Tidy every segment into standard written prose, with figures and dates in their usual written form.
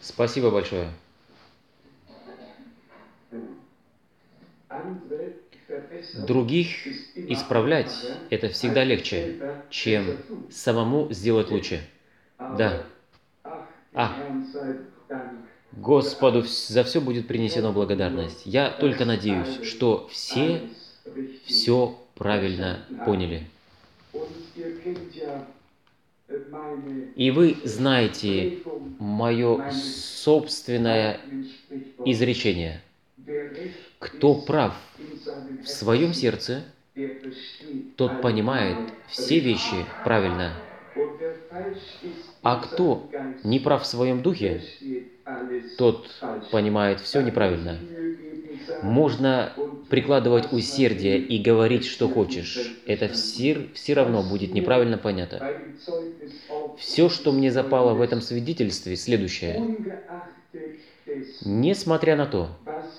Спасибо большое. Других исправлять – это всегда легче, чем самому сделать лучше. Да. Господу за все будет принесена благодарность. Я только надеюсь, что все правильно поняли. И вы знаете мое собственное изречение. Кто прав в своем сердце, тот понимает все вещи правильно. А кто не прав в своем духе, тот понимает все неправильно. Можно прикладывать усердие и говорить, что хочешь. Это все равно будет неправильно понято. Все, что мне запало в этом свидетельстве, следующее. Несмотря на то,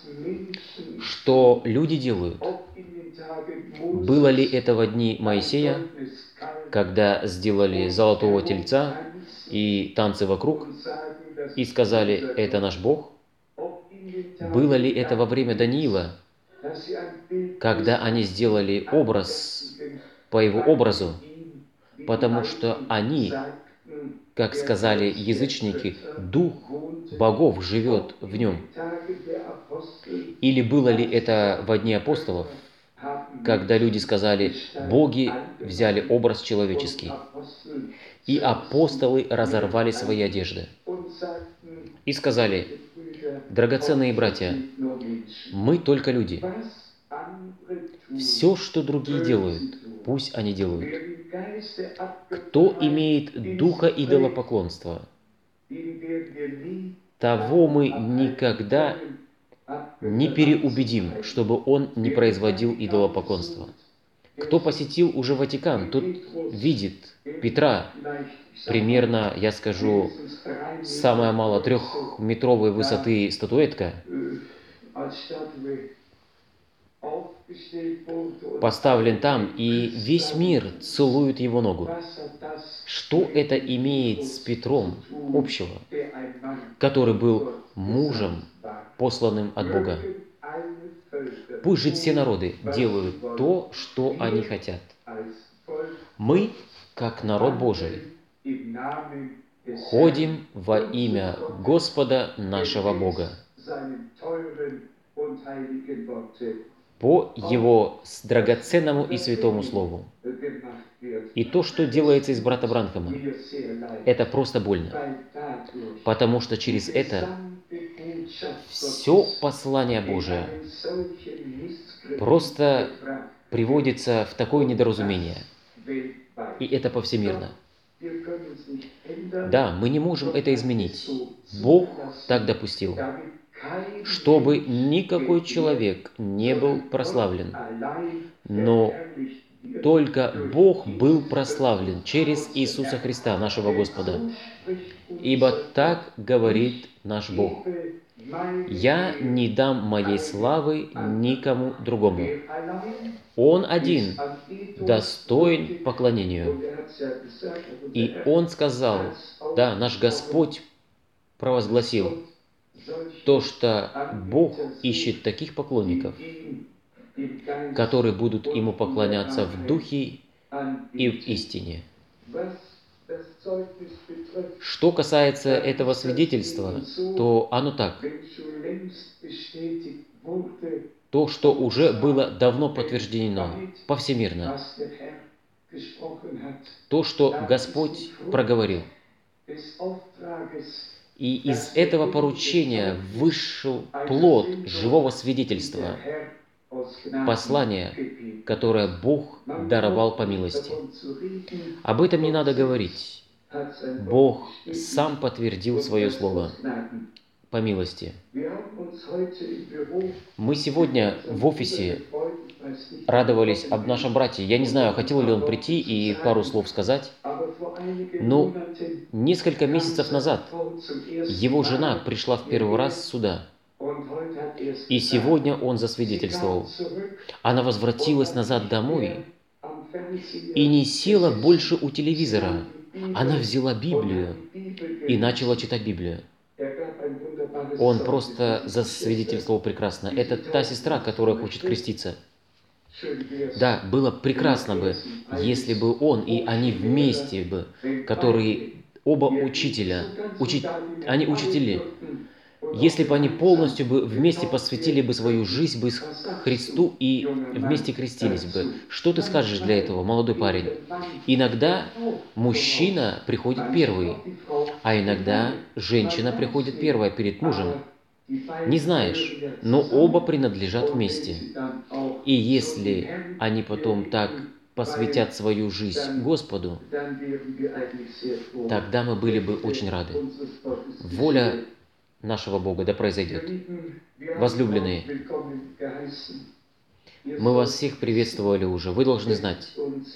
что люди делают, было ли это во дни Моисея, когда сделали золотого тельца и танцы вокруг, и сказали, это наш Бог? Было ли это во время Даниила, когда они сделали образ по его образу, потому что они, как сказали язычники, дух богов живет в нем? Или было ли это во дни апостолов, когда люди сказали, боги взяли образ человеческий, и апостолы разорвали свои одежды и сказали, драгоценные братья, мы только люди. Все, что другие делают, пусть они делают. Кто имеет духа идолопоклонства, того мы никогда не переубедим, чтобы он не производил идолопоклонства. Кто посетил уже Ватикан, тот видит Петра, примерно, я скажу, самая мало 3-метровой высоты статуэтка, поставлен там, и весь мир целует его ногу. Что это имеет с Петром общего, который был мужем, посланным от Бога? Пусть же все народы делают то, что они хотят. Мы, как народ Божий, ходим во имя Господа нашего Бога, по Его драгоценному и святому Слову. И то, что делается из брата Бранхама, это просто больно, потому что через это все послание Божие просто приводится в такое недоразумение, и это повсемирно. Да, мы не можем это изменить. Бог так допустил, чтобы никакой человек не был прославлен, но только Бог был прославлен через Иисуса Христа, нашего Господа. Ибо так говорит наш Бог. Я не дам моей славы никому другому. Он один достоин поклонению. И Он сказал, да, наш Господь провозгласил, то, что Бог ищет таких поклонников, которые будут Ему поклоняться в духе и в истине. Что касается этого свидетельства, то оно так. То, что уже было давно подтверждено повсемирно. То, что Господь проговорил. И из этого поручения вышел плод живого свидетельства, послание, которое Бог даровал по милости. Об этом не надо говорить. Бог сам подтвердил свое слово по милости. Мы сегодня в офисе радовались об нашем брате. Я не знаю, хотел ли он прийти и пару слов сказать, но несколько месяцев назад его жена пришла в первый раз сюда. И сегодня он засвидетельствовал. Она возвратилась назад домой и не села больше у телевизора. Она взяла Библию и начала читать Библию. Он просто засвидетельствовал прекрасно. Это та сестра, которая хочет креститься. Да, было прекрасно бы, если бы он и они вместе бы, которые оба учителя, они учители, если бы они полностью бы вместе посвятили бы свою жизнь бы Христу и вместе крестились бы. Что ты скажешь для этого, молодой парень? Иногда мужчина приходит первый, а иногда женщина приходит первая перед мужем. Не знаешь, но оба принадлежат вместе. И если они потом так посвятят свою жизнь Господу, тогда мы были бы очень рады. Воля нашего Бога да произойдет. Возлюбленные, мы вас всех приветствовали уже. Вы должны знать,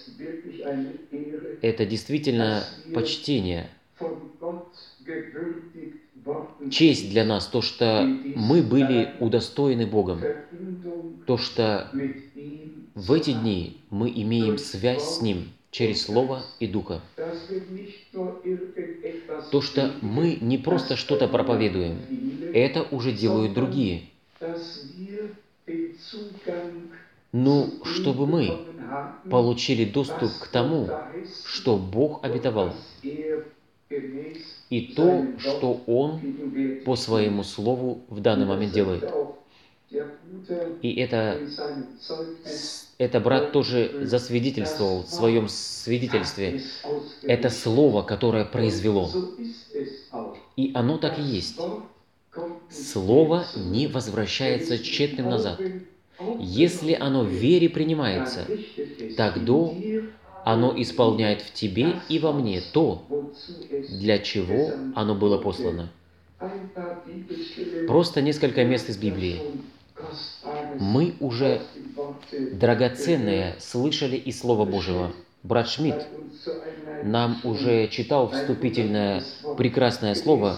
это действительно почтение, честь для нас, то, что мы были удостоены Богом, то, что в эти дни мы имеем связь с Ним через Слово и Духа. То, что мы не просто что-то проповедуем, это уже делают другие. Но чтобы мы получили доступ к тому, что Бог обетовал, и то, что Он по Своему Слову в данный момент делает. И это брат тоже засвидетельствовал в своем свидетельстве. Это Слово, которое произвело. И оно так и есть. Слово не возвращается тщетным назад. Если оно в вере принимается, тогда оно исполняет в тебе и во мне то, для чего оно было послано. Просто несколько мест из Библии. Мы уже драгоценное слышали из Слова Божьего. Брат Шмидт нам уже читал вступительное прекрасное слово,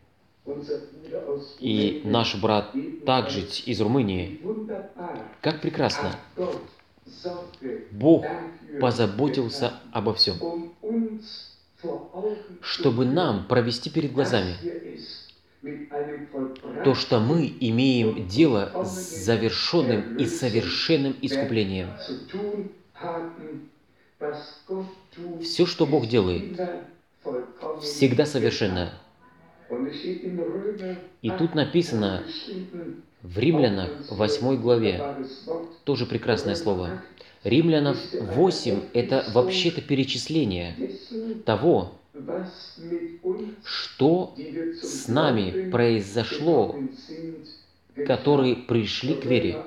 и наш брат также из Румынии. Как прекрасно! Бог позаботился обо всем, чтобы нам провести перед глазами то, что мы имеем дело с завершенным и совершенным искуплением. Все, что Бог делает, всегда совершенно. И тут написано в Римлянах 8 главе, тоже прекрасное слово. Римлянам 8 – это вообще-то перечисление того, что с нами произошло, которые пришли к вере.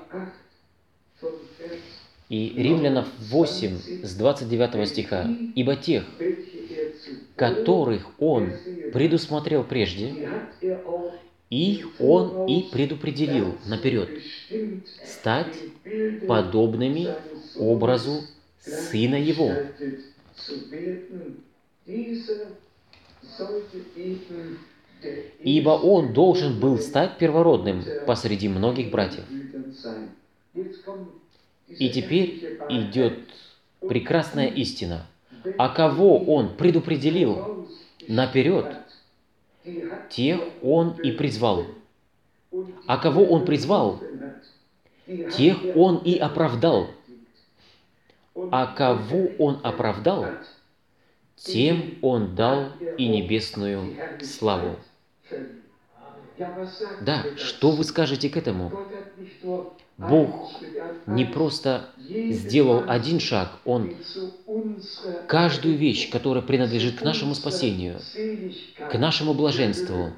И Римлянам 8 с 29 стиха. «Ибо тех, которых Он предусмотрел прежде, их Он и предопределил наперед, стать подобными образу Сына Его». «Ибо Он должен был стать первородным посреди многих братьев». И теперь идет прекрасная истина. А кого Он предопределил наперед, тех Он и призвал. А кого Он призвал, тех Он и оправдал. А кого Он оправдал, тем Он дал и небесную славу. Да, что вы скажете к этому? Бог не просто сделал один шаг, Он каждую вещь, которая принадлежит к нашему спасению, к нашему блаженству,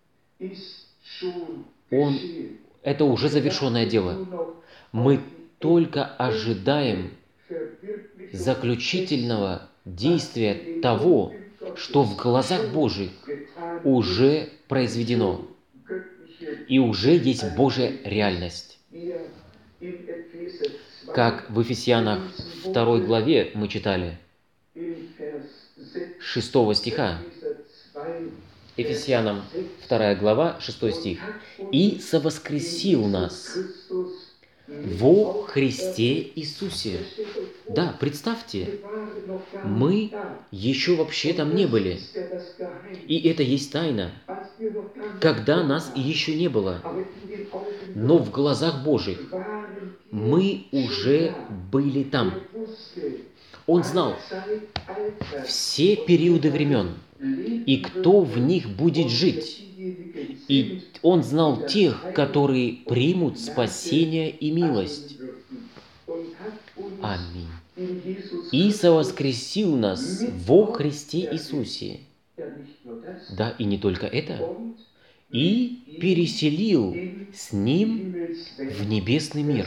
это уже завершенное дело. Мы только ожидаем заключительного действия того, что в глазах Божьих уже произведено, и уже есть Божья реальность. Как в Ефесянах 2 главе мы читали, 6 стиха, Ефесянам 2 глава, 6 стих, «И совоскресил нас во Христе Иисусе». Да, представьте, мы еще вообще там не были. И это есть тайна. когда нас еще не было. Но в глазах Божьих мы уже были там. Он знал все периоды времен и кто в них будет жить. И Он знал тех, которые примут спасение и милость. Аминь. И совоскресил нас во Христе Иисусе. Да, и не только это. И переселил с Ним в небесный мир.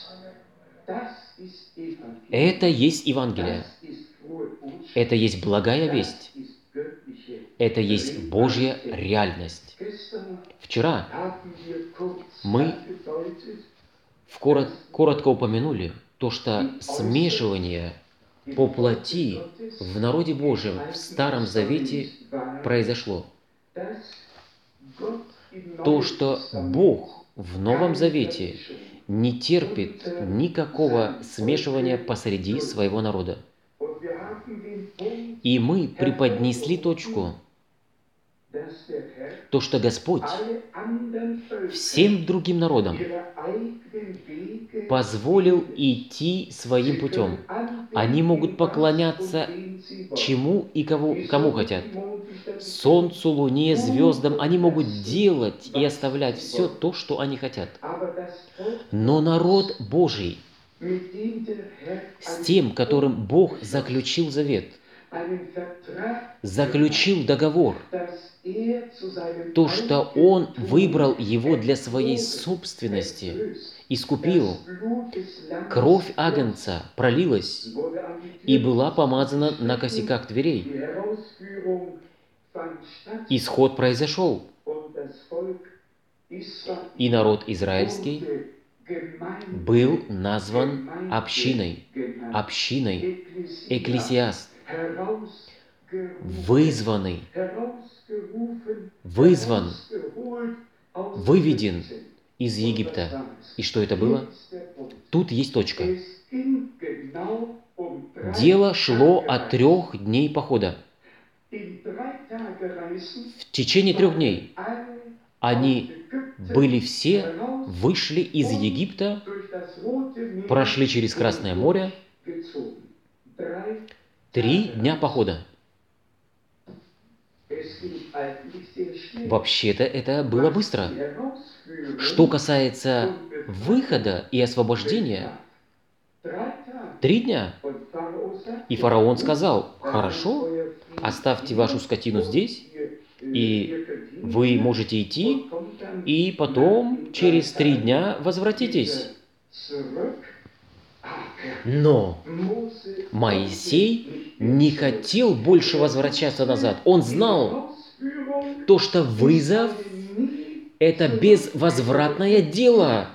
Это есть Евангелие. Это есть благая весть. Это есть Божья реальность. Вчера мы коротко упомянули то, что смешивание по плоти в народе Божьем в Старом Завете произошло. То, что Бог в Новом Завете не терпит никакого смешивания посреди своего народа. И мы преподнесли точку, то, что Господь всем другим народам позволил идти своим путем. Они могут поклоняться чему и кому хотят. Солнцу, луне, звездам. Они могут делать и оставлять все то, что они хотят. Но народ Божий, с тем, которым Бог заключил завет, заключил договор, то, что Он выбрал его для своей собственности, искупил, кровь агнца пролилась и была помазана на косяках дверей. Исход произошел, и народ израильский был назван общиной, экклесиаст, вызван, выведен из Египта. И что это было? Тут есть точка. Дело шло о 3 дней похода. В течение 3 дней они были все, вышли из Египта, прошли через Красное море. 3 дня похода. Вообще-то это было быстро. Что касается выхода и освобождения, 3 дня. И фараон сказал: хорошо, оставьте вашу скотину здесь, и вы можете идти, и потом через 3 дня возвратитесь. Но Моисей не хотел больше возвращаться назад. Он знал то, что вызов – это безвозвратное дело.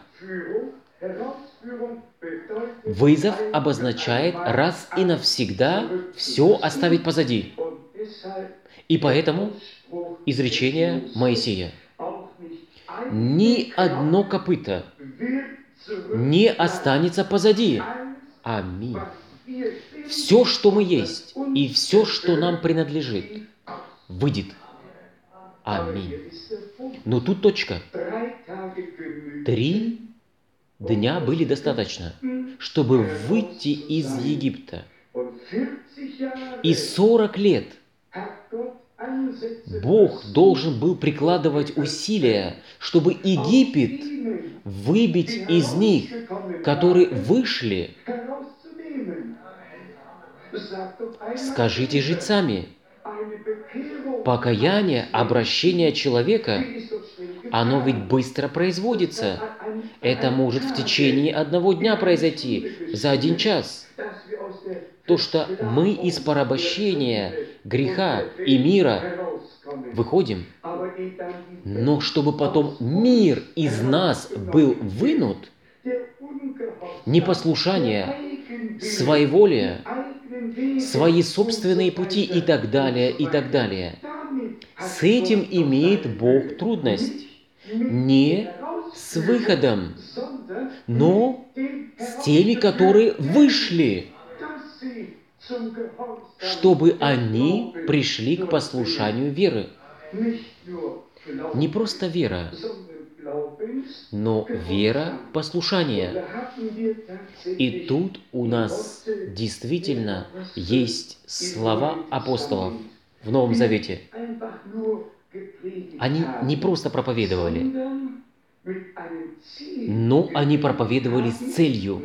Вызов обозначает раз и навсегда все оставить позади. И поэтому изречение Моисея: ни одно копыто не останется позади. Аминь. Все, что мы есть, и все, что нам принадлежит, выйдет. Аминь. Но тут точка. 3 дня были достаточно, чтобы выйти из Египта. И 40 лет Бог должен был прикладывать усилия, чтобы Египет выбить из них, которые вышли. Скажите же сами, покаяние, обращение человека, оно ведь быстро производится. Это может в течение 1 дня произойти, за 1 час. То, что мы из порабощения, греха и мира выходим, но чтобы потом мир из нас был вынут, непослушание, своеволие, свои собственные пути и так далее, и так далее. С этим имеет Бог трудность. Не с выходом, но с теми, которые вышли, чтобы они пришли к послушанию веры. Не просто вера, но вера послушания. И тут у нас действительно есть слова апостолов в Новом Завете. Они не просто проповедовали, но они проповедовали с целью,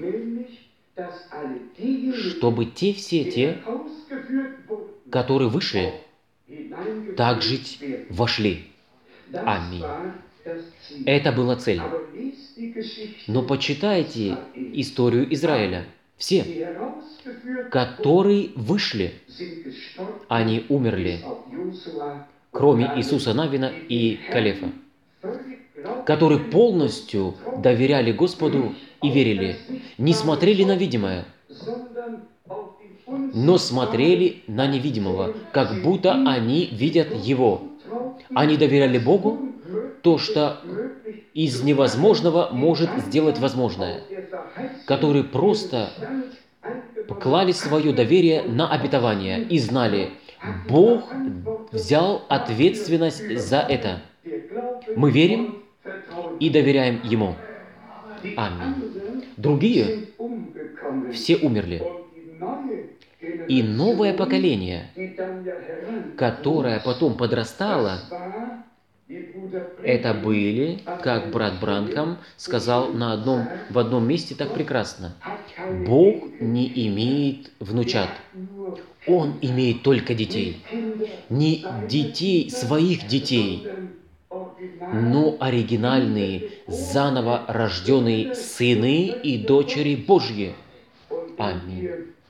чтобы все те, которые вышли, так жить вошли. Аминь. Это была цель. Но почитайте историю Израиля. Все, которые вышли, они умерли, кроме Иисуса Навина и Калефа, которые полностью доверяли Господу и верили, не смотрели на видимое, но смотрели на невидимого, как будто они видят Его. Они доверяли Богу, то, что из невозможного может сделать возможное, которые просто клали свое доверие на обетование и знали, Бог взял ответственность за это. Мы верим и доверяем Ему. Аминь. Другие все умерли. И новое поколение, которое потом подрастало, это были, как брат Бранхам сказал в одном месте так прекрасно, Бог не имеет внучат, Он имеет только детей. Не детей, своих детей, но оригинальные, заново рожденные сыны и дочери Божьи. Аминь.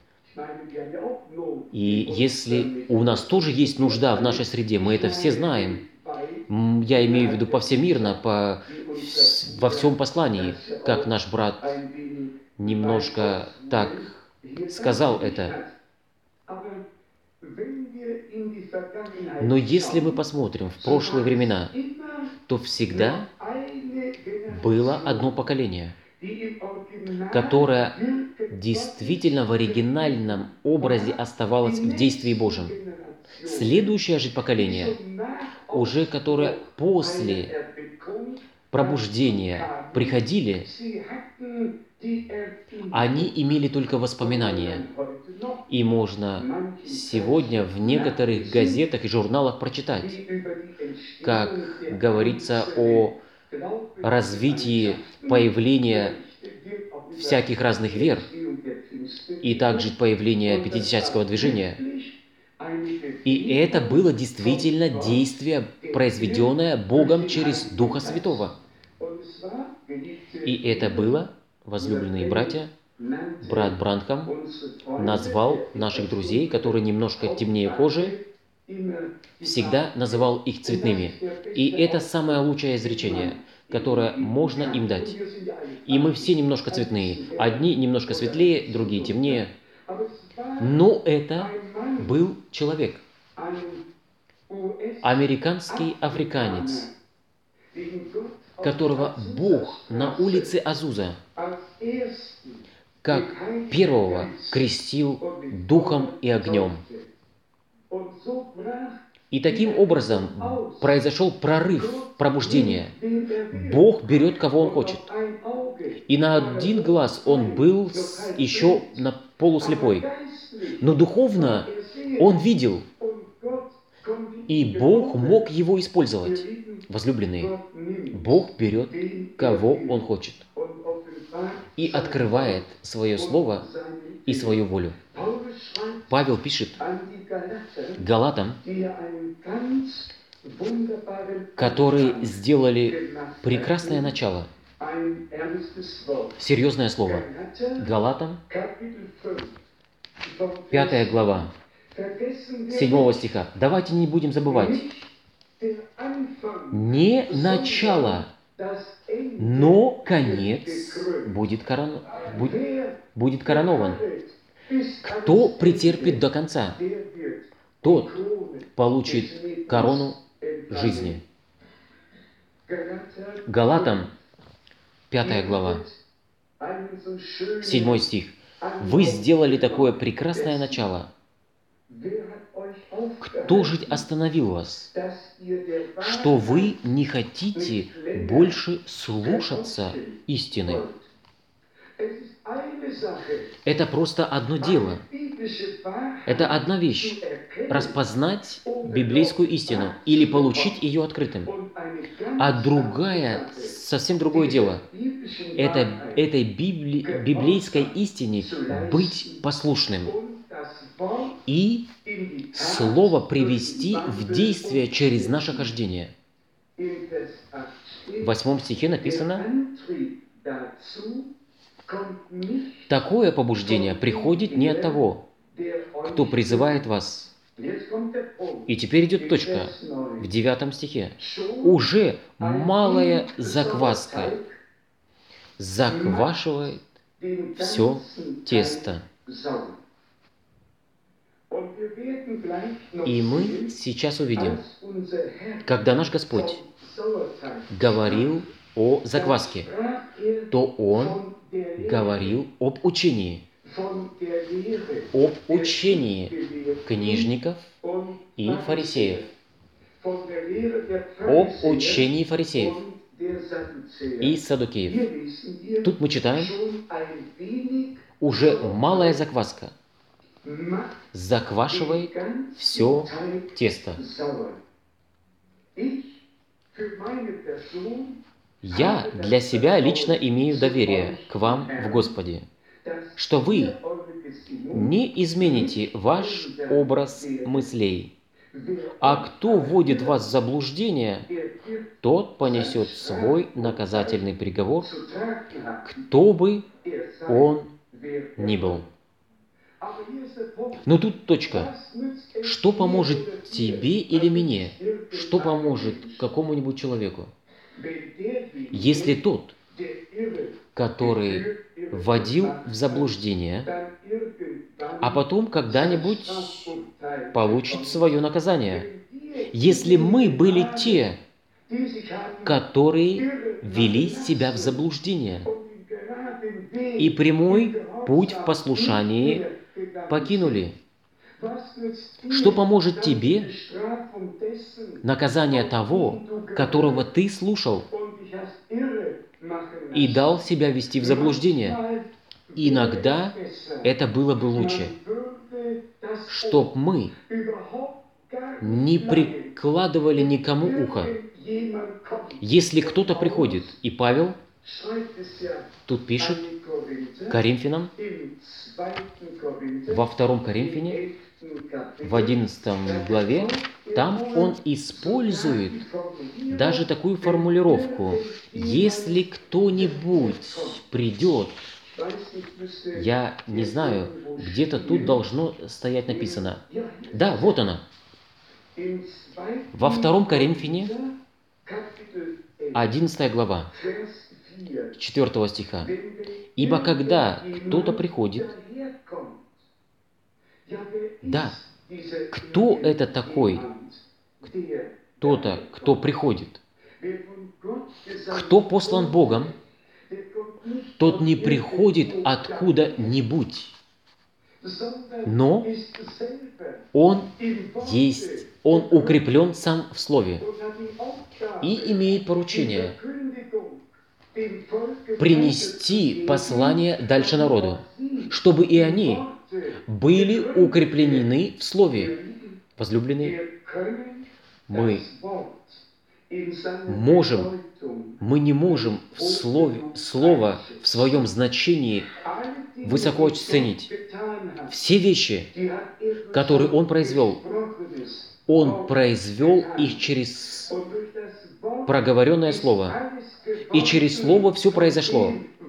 И если у нас тоже есть нужда в нашей среде, мы это все знаем, я имею в виду повсемирно, во всем послании, как наш брат немножко так сказал это. Но если мы посмотрим в прошлые времена, то всегда было одно поколение, которое действительно в оригинальном образе оставалось в действии Божьем. Следующее же поколение, уже которое после пробуждения приходили, они имели только воспоминания. И можно сегодня в некоторых газетах и журналах прочитать, как говорится о развитии появления всяких разных вер и также появления пятидесятнического движения. И это было действительно действие, произведенное Богом через Духа Святого. И это было, возлюбленные братья, брат Бранхам назвал наших друзей, которые немножко темнее кожи, всегда называл их цветными. И это самое лучшее изречение, которое можно им дать. И мы все немножко цветные. Одни немножко светлее, другие темнее. Но это был человек, американский африканец, которого Бог на улице Азуза как первого крестил духом и огнем. И таким образом произошел прорыв, пробуждение. Бог берет, кого Он хочет. И на один глаз он был еще полуслепой. Но духовно он видел. И Бог мог его использовать. Возлюбленные, Бог берет, кого Он хочет. И открывает свое слово и свою волю. Павел пишет Галатам, которые сделали прекрасное начало. Серьезное слово. Галатам, 5 глава, 7 стиха. Давайте не будем забывать. Не начало, но конец будет коронован. Кто претерпит до конца, тот получит корону жизни. Галатам, 5 глава, 7 стих. Вы сделали такое прекрасное начало. Кто же остановил вас, что вы не хотите больше слушаться истины? Это просто одно дело. Это одна вещь. Распознать библейскую истину или получить ее открытым. А другая, совсем другое дело. Этой библейской истине быть послушным. И Слово привести в действие через наше хождение. В 8 стихе написано: «Такое побуждение приходит не от того, кто призывает вас». И теперь идет точка в 9 стихе. «Уже малая закваска заквашивает все тесто». И мы сейчас увидим, когда наш Господь говорил о закваске, то Он говорил об учении книжников и фарисеев, об учении фарисеев и саддукеев. Тут мы читаем: уже малая закваска заквашивает все тесто. Я для себя лично имею доверие к вам в Господе, что вы не измените ваш образ мыслей, а кто вводит вас в заблуждение, тот понесет свой наказательный приговор, кто бы он ни был. Но тут точка. Что поможет тебе или мне? Что поможет какому-нибудь человеку? Если тот, который вводил в заблуждение, а потом когда-нибудь получит свое наказание. Если мы были те, которые вели себя в заблуждение и прямой путь в послушании покинули, что поможет тебе наказание того, которого ты слушал и дал себя вести в заблуждение? Иногда это было бы лучше, чтоб мы не прикладывали никому ухо. Если кто-то приходит, и Павел тут пишет Коринфянам, во 2 Коринфяне, в 11 главе, там он использует даже такую формулировку: «Если кто-нибудь придет», я не знаю, где-то тут должно стоять написано. Да, вот она. Во 2 Коринфяне, 11 глава, 4 стиха. «Ибо когда кто-то приходит...» Да, кто это такой? Кто-то, кто приходит. Кто послан Богом, тот не приходит откуда-нибудь, но он есть, он укреплен сам в Слове и имеет поручение принести послание дальше народу, чтобы и они были укреплены в Слове. Возлюбленные, мы не можем Слово в своем значении высоко оценить. Все вещи, которые Он произвел их через проговоренное Слово. И через Слово все произошло.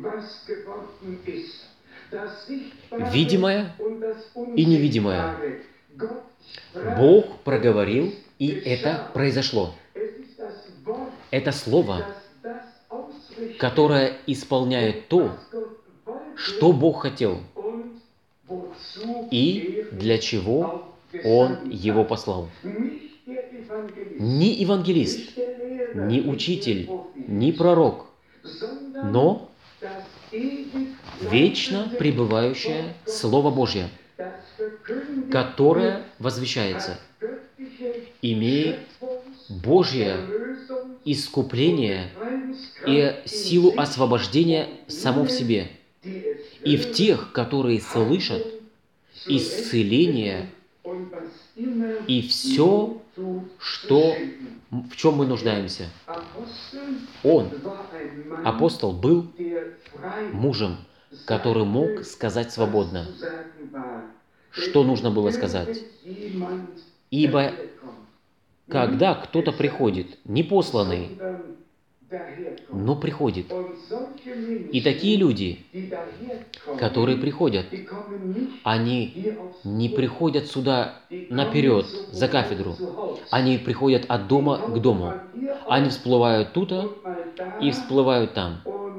Видимое и невидимое. Бог проговорил, и это произошло. Это Слово, которое исполняет то, что Бог хотел, и для чего Он его послал. Ни евангелист, ни учитель, ни пророк, но вечно пребывающее Слово Божье, которая возвещается, имеет Божье искупление и силу освобождения само в себе. И в тех, которые слышат, исцеление и все, в чем мы нуждаемся. Он, апостол, был мужем, который мог сказать свободно, что нужно было сказать. Ибо когда кто-то приходит, не посланный, но приходит, и такие люди, которые приходят, они не приходят сюда наперед, за кафедру. Они приходят от дома к дому. Они всплывают тут и всплывают там.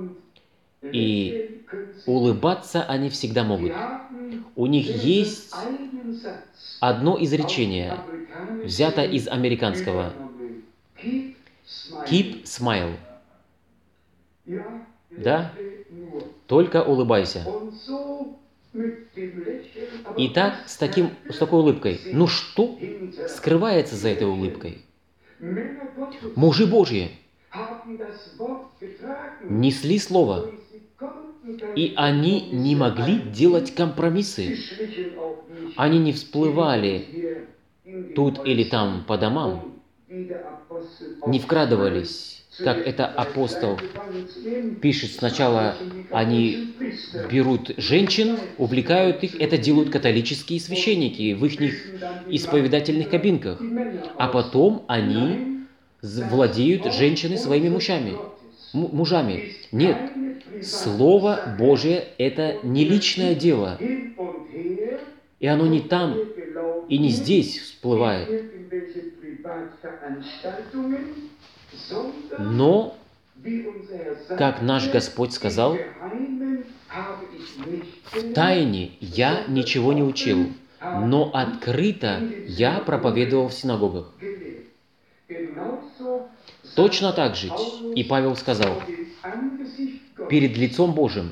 И улыбаться они всегда могут. У них есть одно изречение, взято из американского. Keep smile. Да? Только улыбайся. Итак, с такой улыбкой. Ну что скрывается за этой улыбкой? Мужи Божьи несли Слово, и они не могли делать компромиссы. Они не всплывали тут или там по домам, не вкрадывались, как это апостол пишет. Сначала они берут женщин, увлекают их, это делают католические священники в их исповедательных кабинках, а потом они владеют женщиной своими мужами. Нет, Слово Божие – это не личное дело, и оно не там и не здесь всплывает. Но, как наш Господь сказал, в тайне я ничего не учил, но открыто я проповедовал в синагогах. Точно так же и Павел сказал, перед лицом Божьим,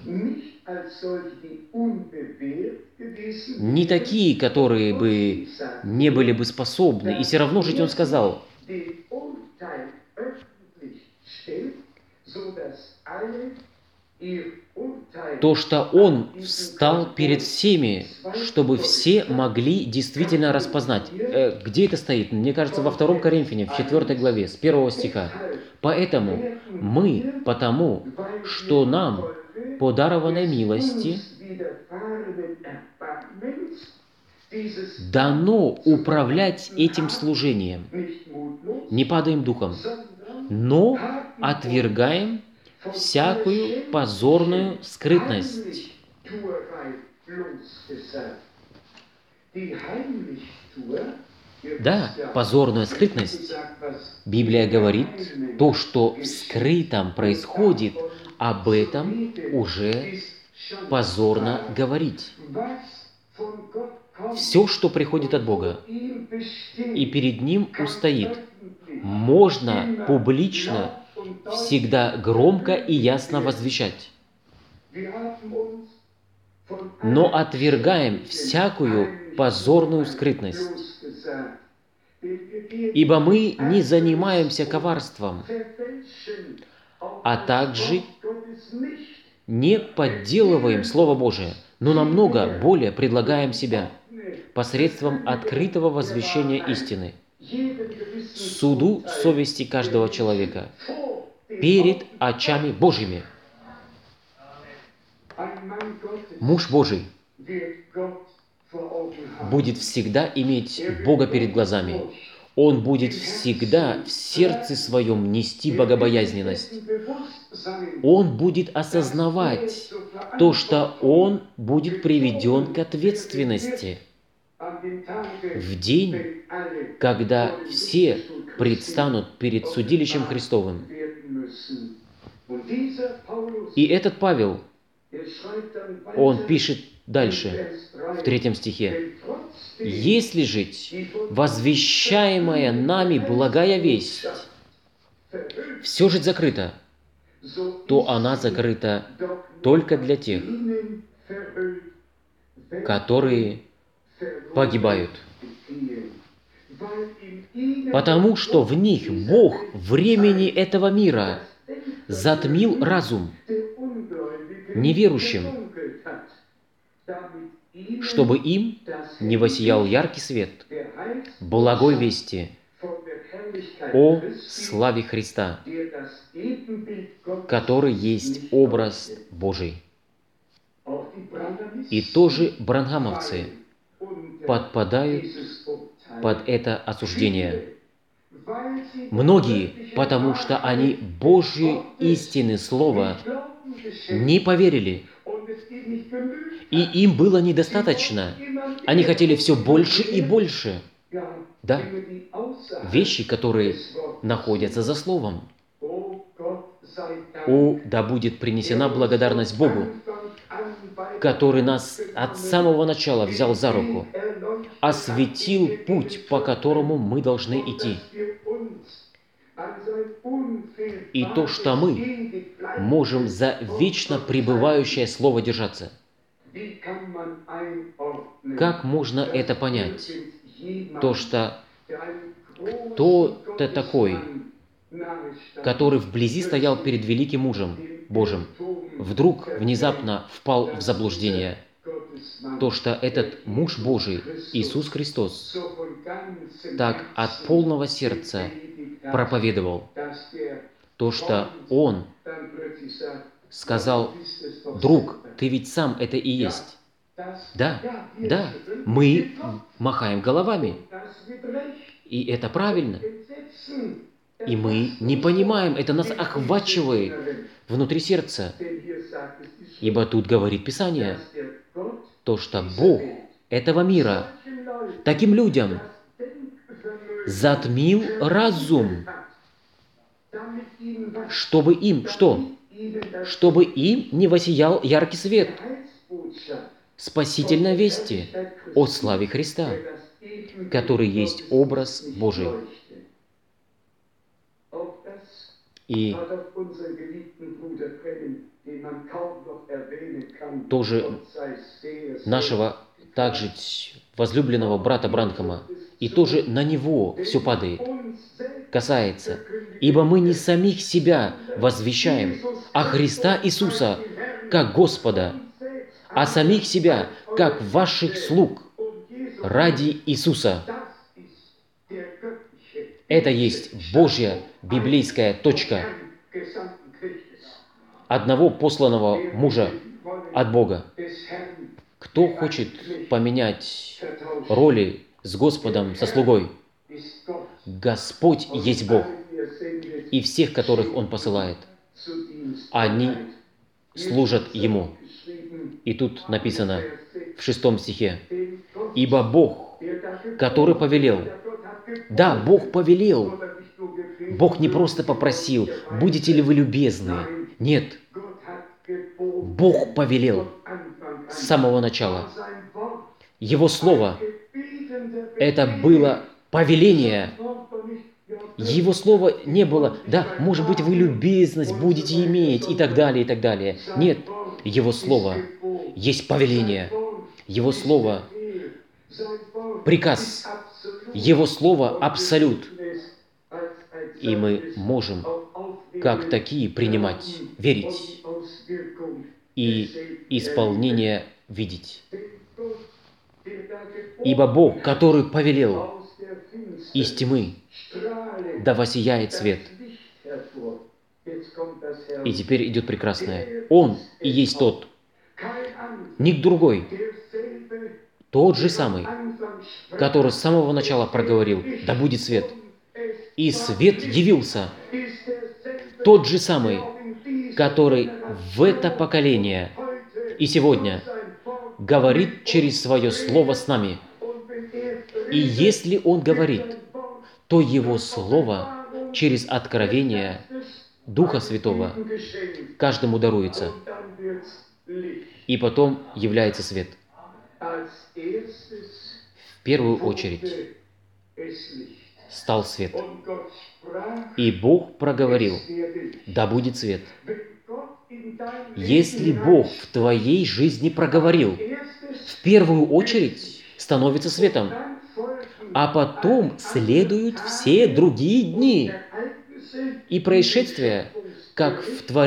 не такие, которые бы не были бы способны, и все равно жить, он сказал, то, что он встал перед всеми, чтобы все могли действительно распознать. Где это стоит? Мне кажется, во 2 Коринфянам, в 4 главе, с 1 стиха. Поэтому мы, потому что нам по дарованной милости дано управлять этим служением, не падаем духом, но отвергаем всякую позорную скрытность. Да, позорная скрытность. Библия говорит, то, что в скрытом происходит, об этом уже позорно говорить. Все, что приходит от Бога, и перед Ним устоит, можно публично всегда громко и ясно возвещать. Но отвергаем всякую позорную скрытность, ибо мы не занимаемся коварством, а также не подделываем Слово Божие, но намного более предлагаем себя посредством открытого возвещения истины, суду совести каждого человека перед очами Божьими. Муж Божий будет всегда иметь Бога перед глазами. Он будет всегда в сердце своем нести богобоязненность. Он будет осознавать то, что он будет приведен к ответственности в день, когда все предстанут перед судилищем Христовым. И этот Павел, он пишет дальше, в 3 стихе, «Если жить возвещаемая нами благая весть все же закрыта, то она закрыта только для тех, которые погибают, потому что в них Бог времени этого мира затмил разум неверующим, чтобы им не воссиял яркий свет благой вести о славе Христа, который есть образ Божий. И тоже бранхамовцы подпадают под это осуждение. Многие, потому что они Божье истинное Слово не поверили, и им было недостаточно. Они хотели все больше и больше. Да, вещи, которые находятся за Словом. О, да будет принесена благодарность Богу, который нас от самого начала взял за руку, осветил путь, по которому мы должны идти. И то, что мы можем за вечно пребывающее Слово держаться. Как можно это понять? То, что кто-то такой, который вблизи стоял перед великим мужем Божьим, вдруг внезапно впал в заблуждение. То, что этот муж Божий, Иисус Христос, так от полного сердца проповедовал, то, что Он сказал: «Друг, ты ведь сам это и есть». Да, да, мы махаем головами, и это правильно. И мы не понимаем, это нас охвачивает внутри сердца. Ибо тут говорит Писание, то, что Бог этого мира таким людям затмил разум, чтобы им, что? Чтобы им не воссиял яркий свет спасительной вести о славе Христа, который есть образ Божий. И тоже нашего также возлюбленного брата Бранхама, и тоже на него все падает, касается. Ибо мы не самих себя возвещаем, а Христа Иисуса как Господа, а самих себя как ваших слуг ради Иисуса. Это есть Божья библейская точка одного посланного мужа от Бога. Кто хочет поменять роли с Господом, со слугой? Господь есть Бог, и всех, которых Он посылает, они служат Ему. И тут написано в 6 стихе: «Ибо Бог, который повелел». Да, Бог повелел. Бог не просто попросил: «Будете ли вы любезны?» Нет. Бог повелел с самого начала. Его Слово – это было повеление. Его Слово не было: «Да, может быть, вы любезность будете иметь» и так далее, и так далее. Нет. Его Слово есть повеление. Его Слово – приказ. Его Слово – абсолют. И мы можем как такие принимать, верить и исполнение видеть. Ибо Бог, который повелел из тьмы, да воссияет свет. И теперь идет прекрасное. Он и есть тот, ник другой, тот же самый, который с самого начала проговорил: «Да будет свет». И свет явился. Тот же самый, который в это поколение и сегодня говорит через свое Слово с нами. И если Он говорит, то Его Слово через откровение Духа Святого каждому даруется. И потом является свет. В первую очередь стал свет. И Бог проговорил: «Да будет свет». Если Бог в твоей жизни проговорил, в первую очередь становится светом. А потом следуют все другие дни и происшествия, как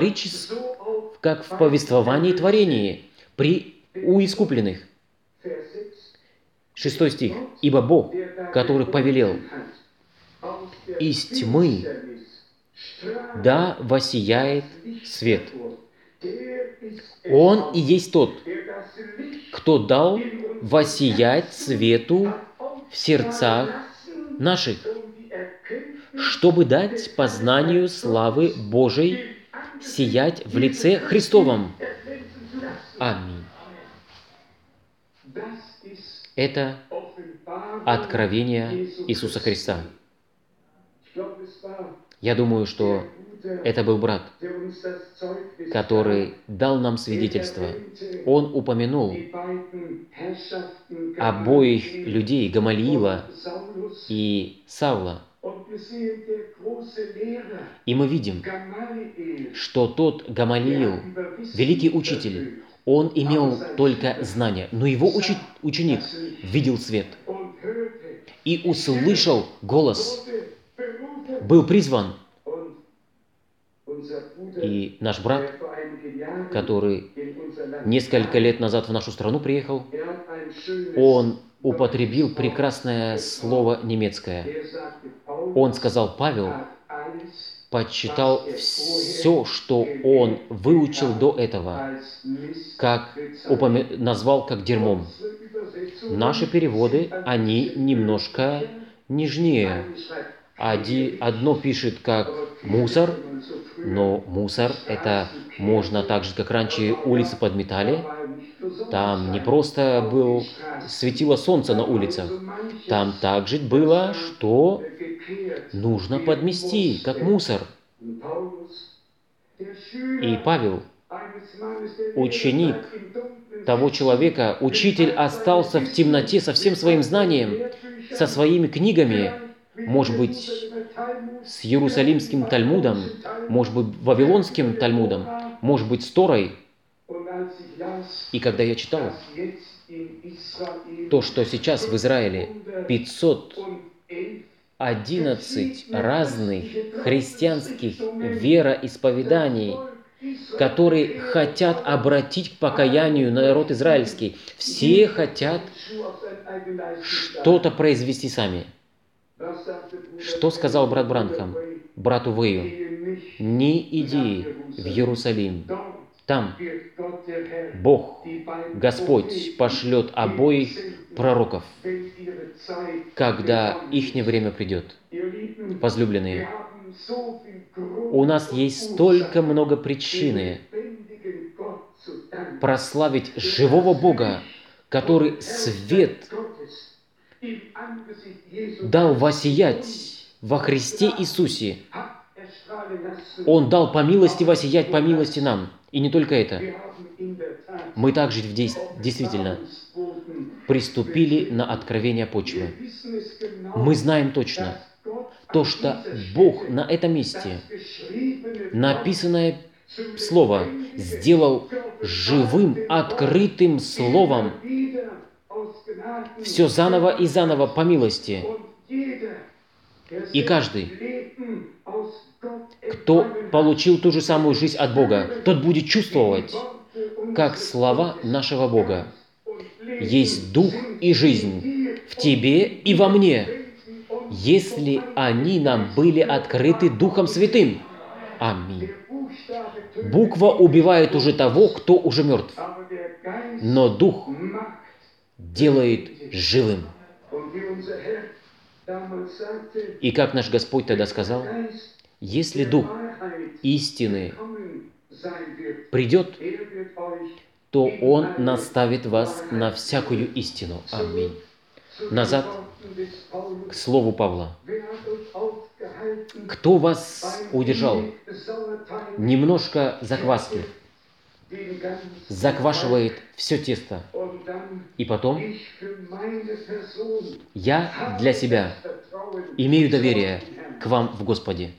в повествовании творения, у искупленных. 6 стих. «Ибо Бог, который повелел из тьмы, да воссияет свет. Он и есть тот, кто дал воссиять свету в сердцах наших, чтобы дать познанию славы Божией сиять в лице Христовом». Аминь. Это откровение Иисуса Христа. Я думаю, что это был брат, который дал нам свидетельство. Он упомянул обоих людей, Гамалиила и Савла. И мы видим, что тот Гамалиил, великий учитель, он имел только знания, но его ученик видел свет и услышал голос, был призван. И наш брат, который несколько лет назад в нашу страну приехал, он употребил прекрасное слово немецкое. Он сказал: Павел подсчитал все, что он выучил до этого, назвал как дерьмом. Наши переводы, они немножко нежнее. Одно пишет как мусор, но мусор — это можно так же, как раньше улицы подметали. Там не просто светило солнце на улицах, там также было, что нужно подмести, как мусор. И Павел, ученик того человека, учитель, остался в темноте со всем своим знанием, со своими книгами, может быть, с Иерусалимским Талмудом, может быть, Вавилонским Талмудом, может быть, с Торой. И когда я читал то, что сейчас в Израиле 511 разных христианских вероисповеданий, которые хотят обратить к покаянию народ израильский, все хотят что-то произвести сами. Что сказал брат Бранхам брату Вэю? Не иди в Иерусалим. Там Бог, Господь, пошлет обоих пророков, когда ихнее время придет. Возлюбленные, у нас есть столько много причины прославить живого Бога, который свет дал воссиять во Христе Иисусе. Он дал по милости воссиять по милости нам. И не только это. Мы также действительно приступили на откровение почвы. Мы знаем точно то, что Бог на этом месте написанное Слово сделал живым, открытым Словом. Все заново и заново по милости. И каждый, кто получил ту же самую жизнь от Бога, тот будет чувствовать, как слова нашего Бога. Есть дух и жизнь в тебе и во мне, если они нам были открыты Духом Святым. Аминь. Буква убивает уже того, кто уже мертв, но Дух делает живым. И как наш Господь тогда сказал, если Дух истины придет, то Он наставит вас на всякую истину. Аминь. Назад к слову Павла. Кто вас удержал? Немножко закваски. Заквашивает все тесто. И потом я для себя имею доверие к вам в Господе.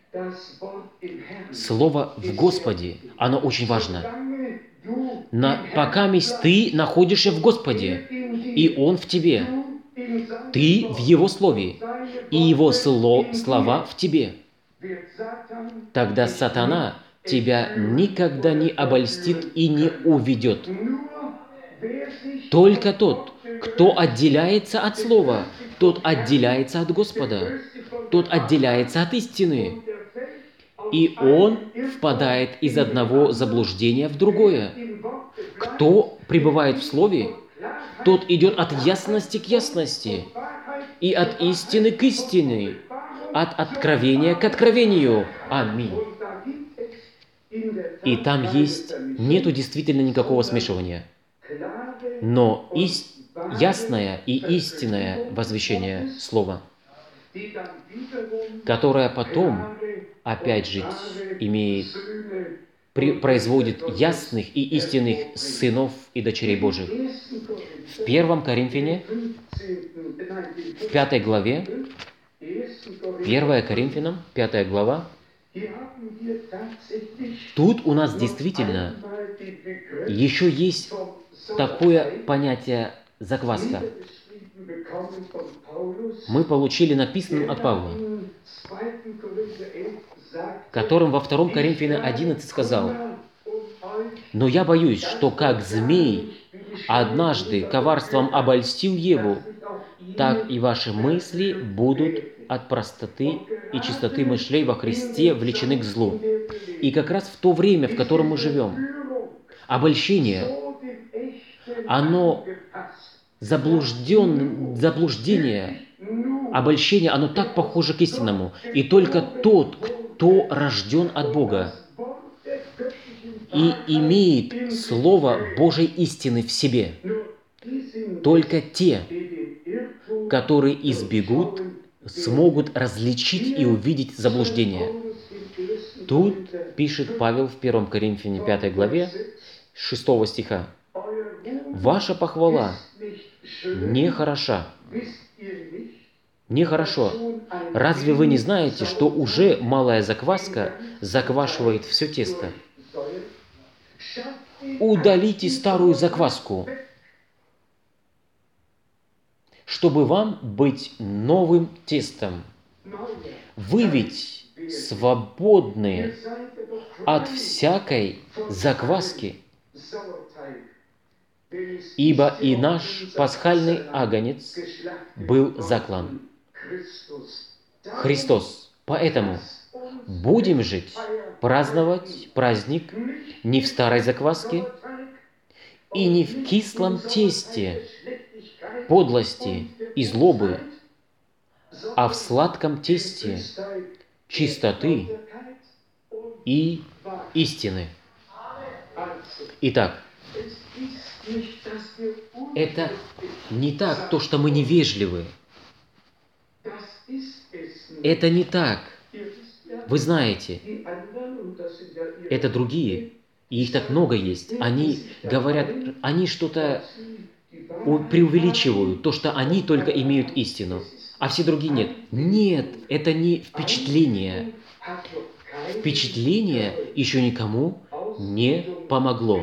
Слово в Господе, оно очень важно. Пока ты находишься в Господе, и Он в тебе. Ты в Его Слове, и Его слова в тебе. Тогда сатана тебя никогда не обольстит и не уведет. Только тот, кто отделяется от Слова, тот отделяется от Господа, тот отделяется от истины. И он впадает из одного заблуждения в другое. Кто пребывает в Слове, тот идет от ясности к ясности, и от истины к истине, от откровения к откровению. Аминь. И там нету действительно никакого смешивания, но ясное и истинное возвещение Слова, которое потом, опять же, производит ясных и истинных сынов и дочерей Божьих. В 1 Коринфяне, в 5 главе, 1 Коринфянам, 5 глава, тут у нас действительно еще есть такое понятие закваска. Мы получили написанным от Павла, которым во 2 Коринфянам 11 сказал: «Но я боюсь, что как змей однажды коварством обольстил Еву, так и ваши мысли будут от простоты и чистоты мышлей во Христе влечены к злу». И как раз в то время, в котором мы живем, обольщение, оно заблуждение, обольщение, оно так похоже к истинному. И только тот, кто рожден от Бога и имеет Слово Божьей истины в себе, только те, которые избегут, смогут различить и увидеть заблуждение. Тут пишет Павел в 1 Коринфяне 5 главе 6 стиха: «Ваша похвала не хороша». Нехорошо. Разве вы не знаете, что уже малая закваска заквашивает все тесто? Удалите старую закваску, чтобы вам быть новым тестом. Вы ведь свободны от всякой закваски, ибо и наш пасхальный агнец был заклан, Христос. Поэтому будем жить, праздновать праздник не в старой закваске и не в кислом тесте подлости и злобы, а в сладком тесте чистоты и истины. Итак, это не так, то, что мы невежливы. Это не так. Вы знаете, это другие, и их так много есть. Они говорят, они что-то преувеличивают, то, что они только имеют истину, а все другие нет. Нет, это не впечатление. Впечатление еще никому не помогло.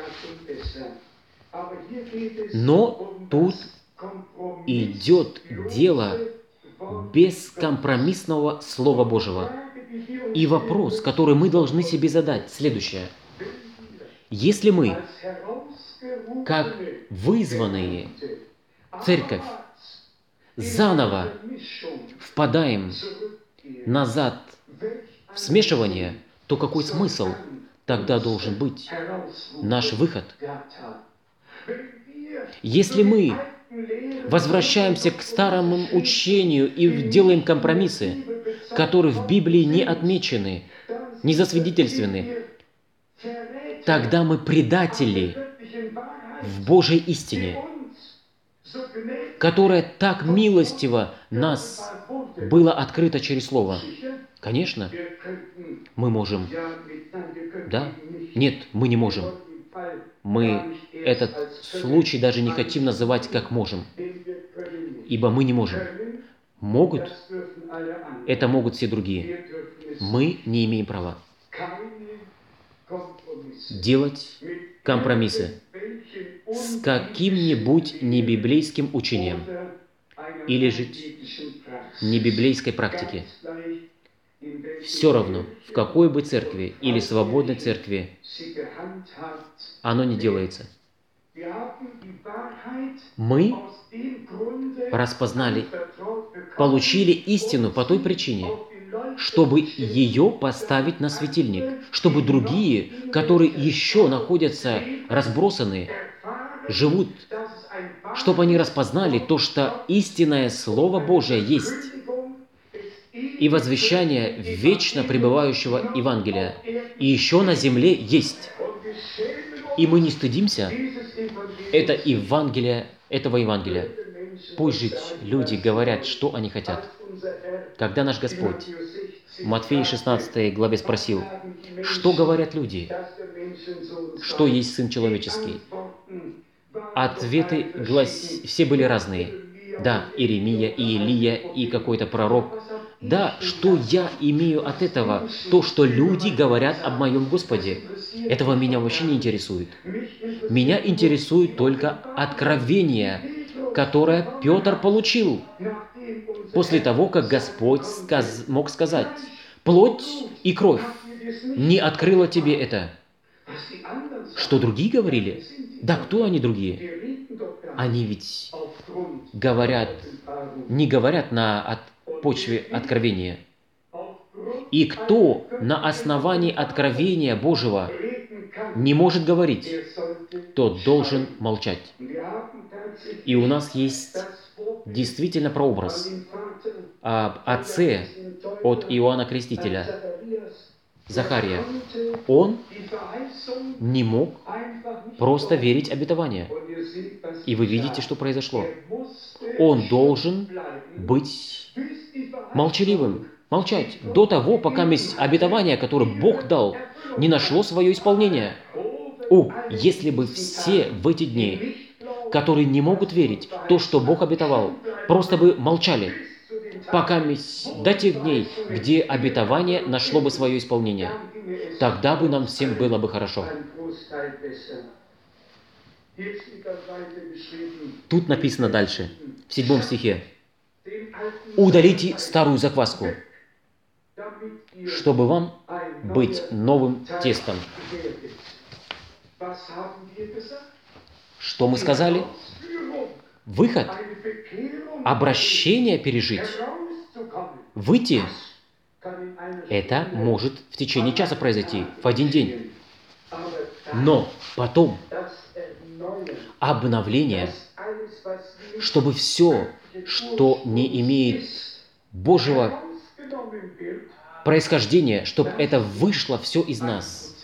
Но тут идет дело бескомпромиссного Слова Божьего. И вопрос, который мы должны себе задать, следующее. Если мы, как вызванные церковь, заново впадаем назад в смешивание, то какой смысл тогда должен быть наш выход? Если мы возвращаемся к старому учению и делаем компромиссы, которые в Библии не отмечены, не засвидетельствованы, тогда мы предатели в Божьей истине, которая так милостиво нас была открыта через Слово. Конечно, мы можем. Да? Нет, мы не можем. Мы этот случай даже не хотим называть как можем, ибо мы не можем. Могут, это могут все другие. Мы не имеем права делать компромиссы с каким-нибудь небиблейским учением или же небиблейской практики. Все равно, в какой бы церкви или свободной церкви оно не делается. Мы распознали, получили истину по той причине, чтобы ее поставить на светильник, чтобы другие, которые еще находятся разбросаны, живут, чтобы они распознали то, что истинное Слово Божие есть, и возвещание вечно пребывающего Евангелия, и еще на земле есть. И мы не стыдимся этого Евангелия. Пусть же люди говорят, что они хотят. Когда наш Господь в Матфея 16 главе спросил, что говорят люди, что есть Сын Человеческий, ответы все были разные. Да, Иеремия, и Илия, и какой-то пророк. Да, что я имею от этого? То, что люди говорят об моем Господе. Этого меня вообще не интересует. Меня интересует только откровение, которое Петр получил после того, как Господь мог сказать, плоть и кровь не открыла тебе это. Что другие говорили? Да, кто они другие? Они ведь не говорят на почве откровения. И кто на основании откровения Божьего не может говорить, тот должен молчать. И у нас есть действительно прообраз об отце от Иоанна Крестителя, Захария. Он не мог просто верить обетованию. И вы видите, что произошло. Он должен быть молчаливым, молчать до того, пока обетование, которое Бог дал, не нашло свое исполнение. Если бы все в эти дни, которые не могут верить то, что Бог обетовал, просто бы молчали, пока до тех дней, где обетование нашло бы свое исполнение, тогда бы нам всем было бы хорошо. Тут написано дальше, в 7 стихе. «Удалите старую закваску, чтобы вам быть новым тестом». Что мы сказали? Выход, обращение пережить, выйти. Это может в течение часа произойти, в один день. Но потом обновление, чтобы все, что не имеет Божьего происхождения, чтобы это вышло все из нас.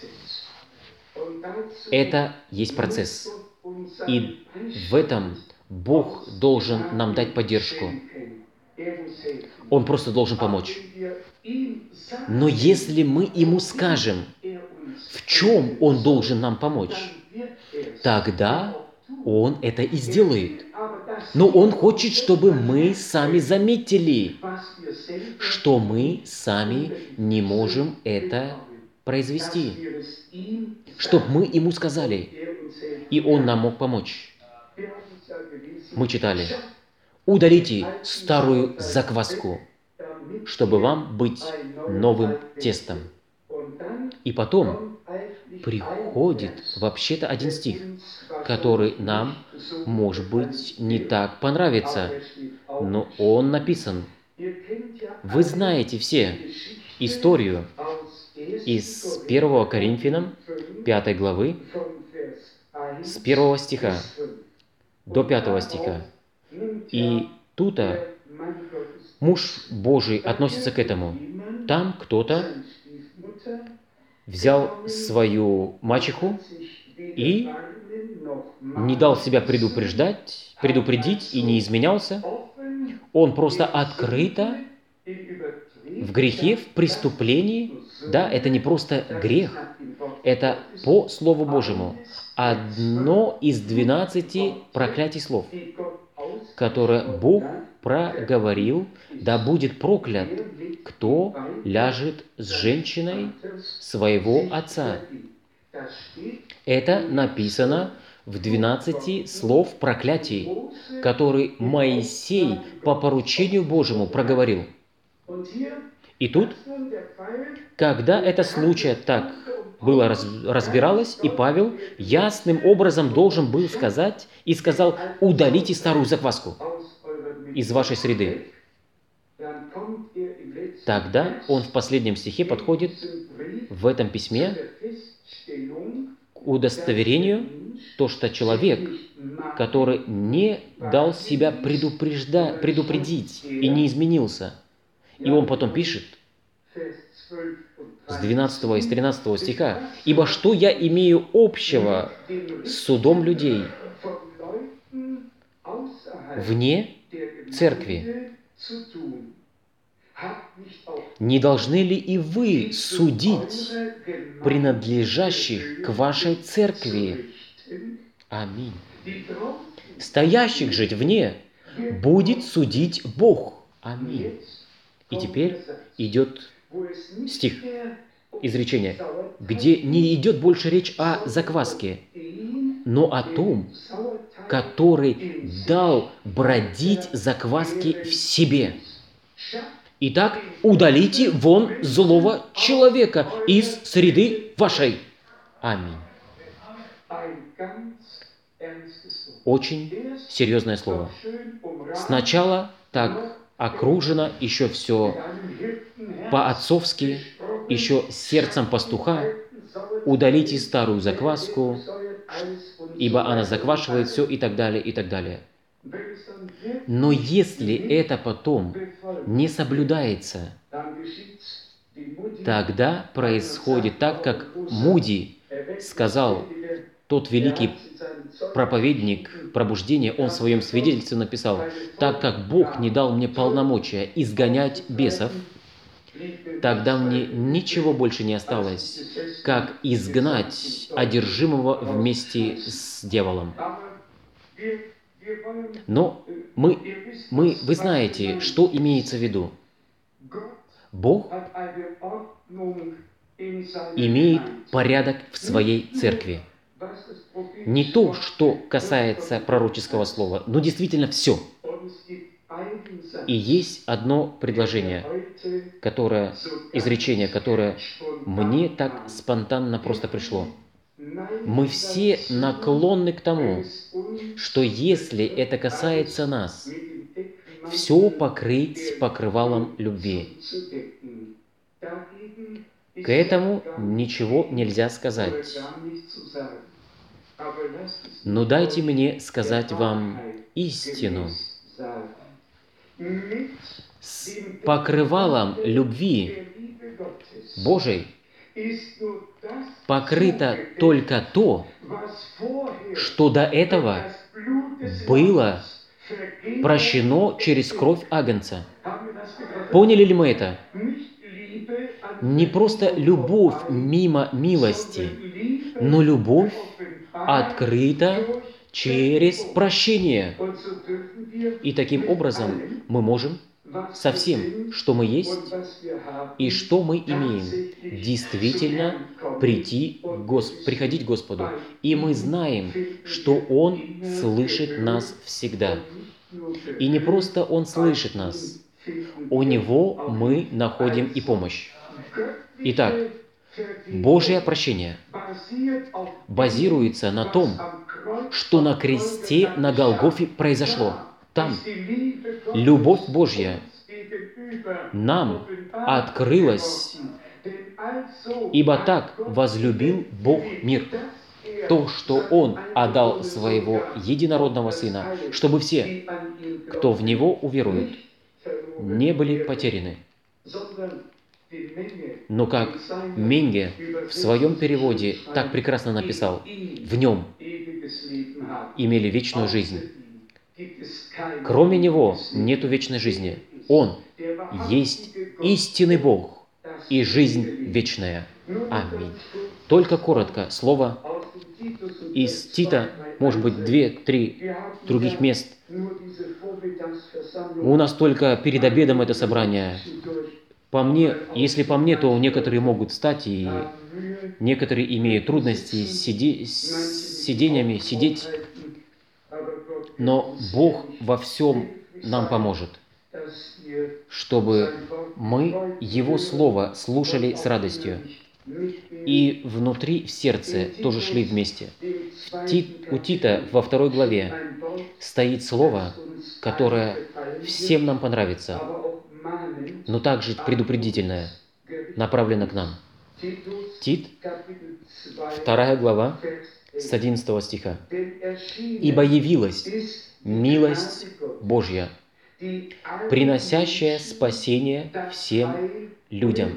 Это есть процесс. И в этом Бог должен нам дать поддержку. Он просто должен помочь. Но если мы Ему скажем, в чем Он должен нам помочь, тогда Он это и сделает. Но Он хочет, чтобы мы сами заметили, что мы сами не можем это произвести. Чтобы мы Ему сказали, и Он нам мог помочь. Мы читали: «Удалите старую закваску, чтобы вам быть новым тестом». И потом приходит вообще-то один стих, который нам, может быть, не так понравится, но он написан. Вы знаете все историю из 1 Коринфянам 5 главы, с 1 стиха до 5 стиха. И тут муж Божий относится к этому. Там кто-то взял свою мачеху и не дал себя предупредить и не изменялся. Он просто открыто в грехе, в преступлении. Да, это не просто грех, это по Слову Божьему одно из 12 проклятий слов, которое Бог проговорил: да будет проклят, кто ляжет с женщиной своего отца. Это написано в 12 слов проклятий, которые Моисей по поручению Божьему проговорил. И тут, когда это случай так было разбиралось, и Павел ясным образом должен был сказать, и сказал: удалите старую закваску из вашей среды. Тогда он в последнем стихе подходит в этом письме к удостоверению, то, что человек, который не дал себя предупредить и не изменился, и он потом пишет с 12 и с 13 стиха: «Ибо что я имею общего с судом людей вне церкви? Не должны ли и вы судить принадлежащих к вашей церкви? Аминь. Стоящих же вне будет судить Бог. Аминь». И теперь идет стих, изречение, где не идет больше речь о закваске, но о том, который дал бродить закваски в себе. Итак, удалите вон злого человека из среды вашей. Аминь. Очень серьезное слово. Сначала так окружено еще все по-отцовски, еще сердцем пастуха: удалите старую закваску, ибо она заквашивает все, и так далее, и так далее. Но если это потом не соблюдается, тогда происходит так, как Муди сказал, тот великий проповедник пробуждения, он в своем свидетельстве написал: так как Бог не дал мне полномочия изгонять бесов, тогда мне ничего больше не осталось, как изгнать одержимого вместе с дьяволом. Но вы знаете, что имеется в виду. Бог имеет порядок в своей церкви. Не то, что касается пророческого слова, но действительно все. И есть одно предложение, изречение, которое мне так спонтанно просто пришло. Мы все наклонны к тому, что если это касается нас, все покрыть покрывалом любви. К этому ничего нельзя сказать. Но дайте мне сказать вам истину. С покрывалом любви Божией покрыто только то, что до этого было прощено через кровь Агнца. Поняли ли мы это? Не просто любовь мимо милости, но любовь открыта через прощение. И таким образом мы можем со всем, что мы есть и что мы имеем, действительно приходить к Господу. И мы знаем, что Он слышит нас всегда. И не просто Он слышит нас, у Него мы находим и помощь. Итак, Божье прощение базируется на том, что на кресте на Голгофе произошло. Там любовь Божья нам открылась, ибо так возлюбил Бог мир, то, что Он отдал Своего Единородного Сына, чтобы все, кто в Него уверует, не были потеряны, но как Менге в своем переводе так прекрасно написал: в Нем имели вечную жизнь. Кроме Него нету вечной жизни. Он есть истинный Бог и жизнь вечная. Аминь. Только коротко слово из Тита, может быть, 2-3 других мест. У нас только перед обедом это собрание. Если по мне, то некоторые могут встать, и некоторые имеют трудности с сидениями сидеть, но Бог во всем нам поможет, чтобы мы Его Слово слушали с радостью и внутри, в сердце тоже шли вместе. У Тита во 2 главе стоит слово, которое всем нам понравится, но также предупредительное, направлено к нам. Тит, 2 глава, с 11 стиха. «Ибо явилась милость Божья, приносящая спасение всем людям».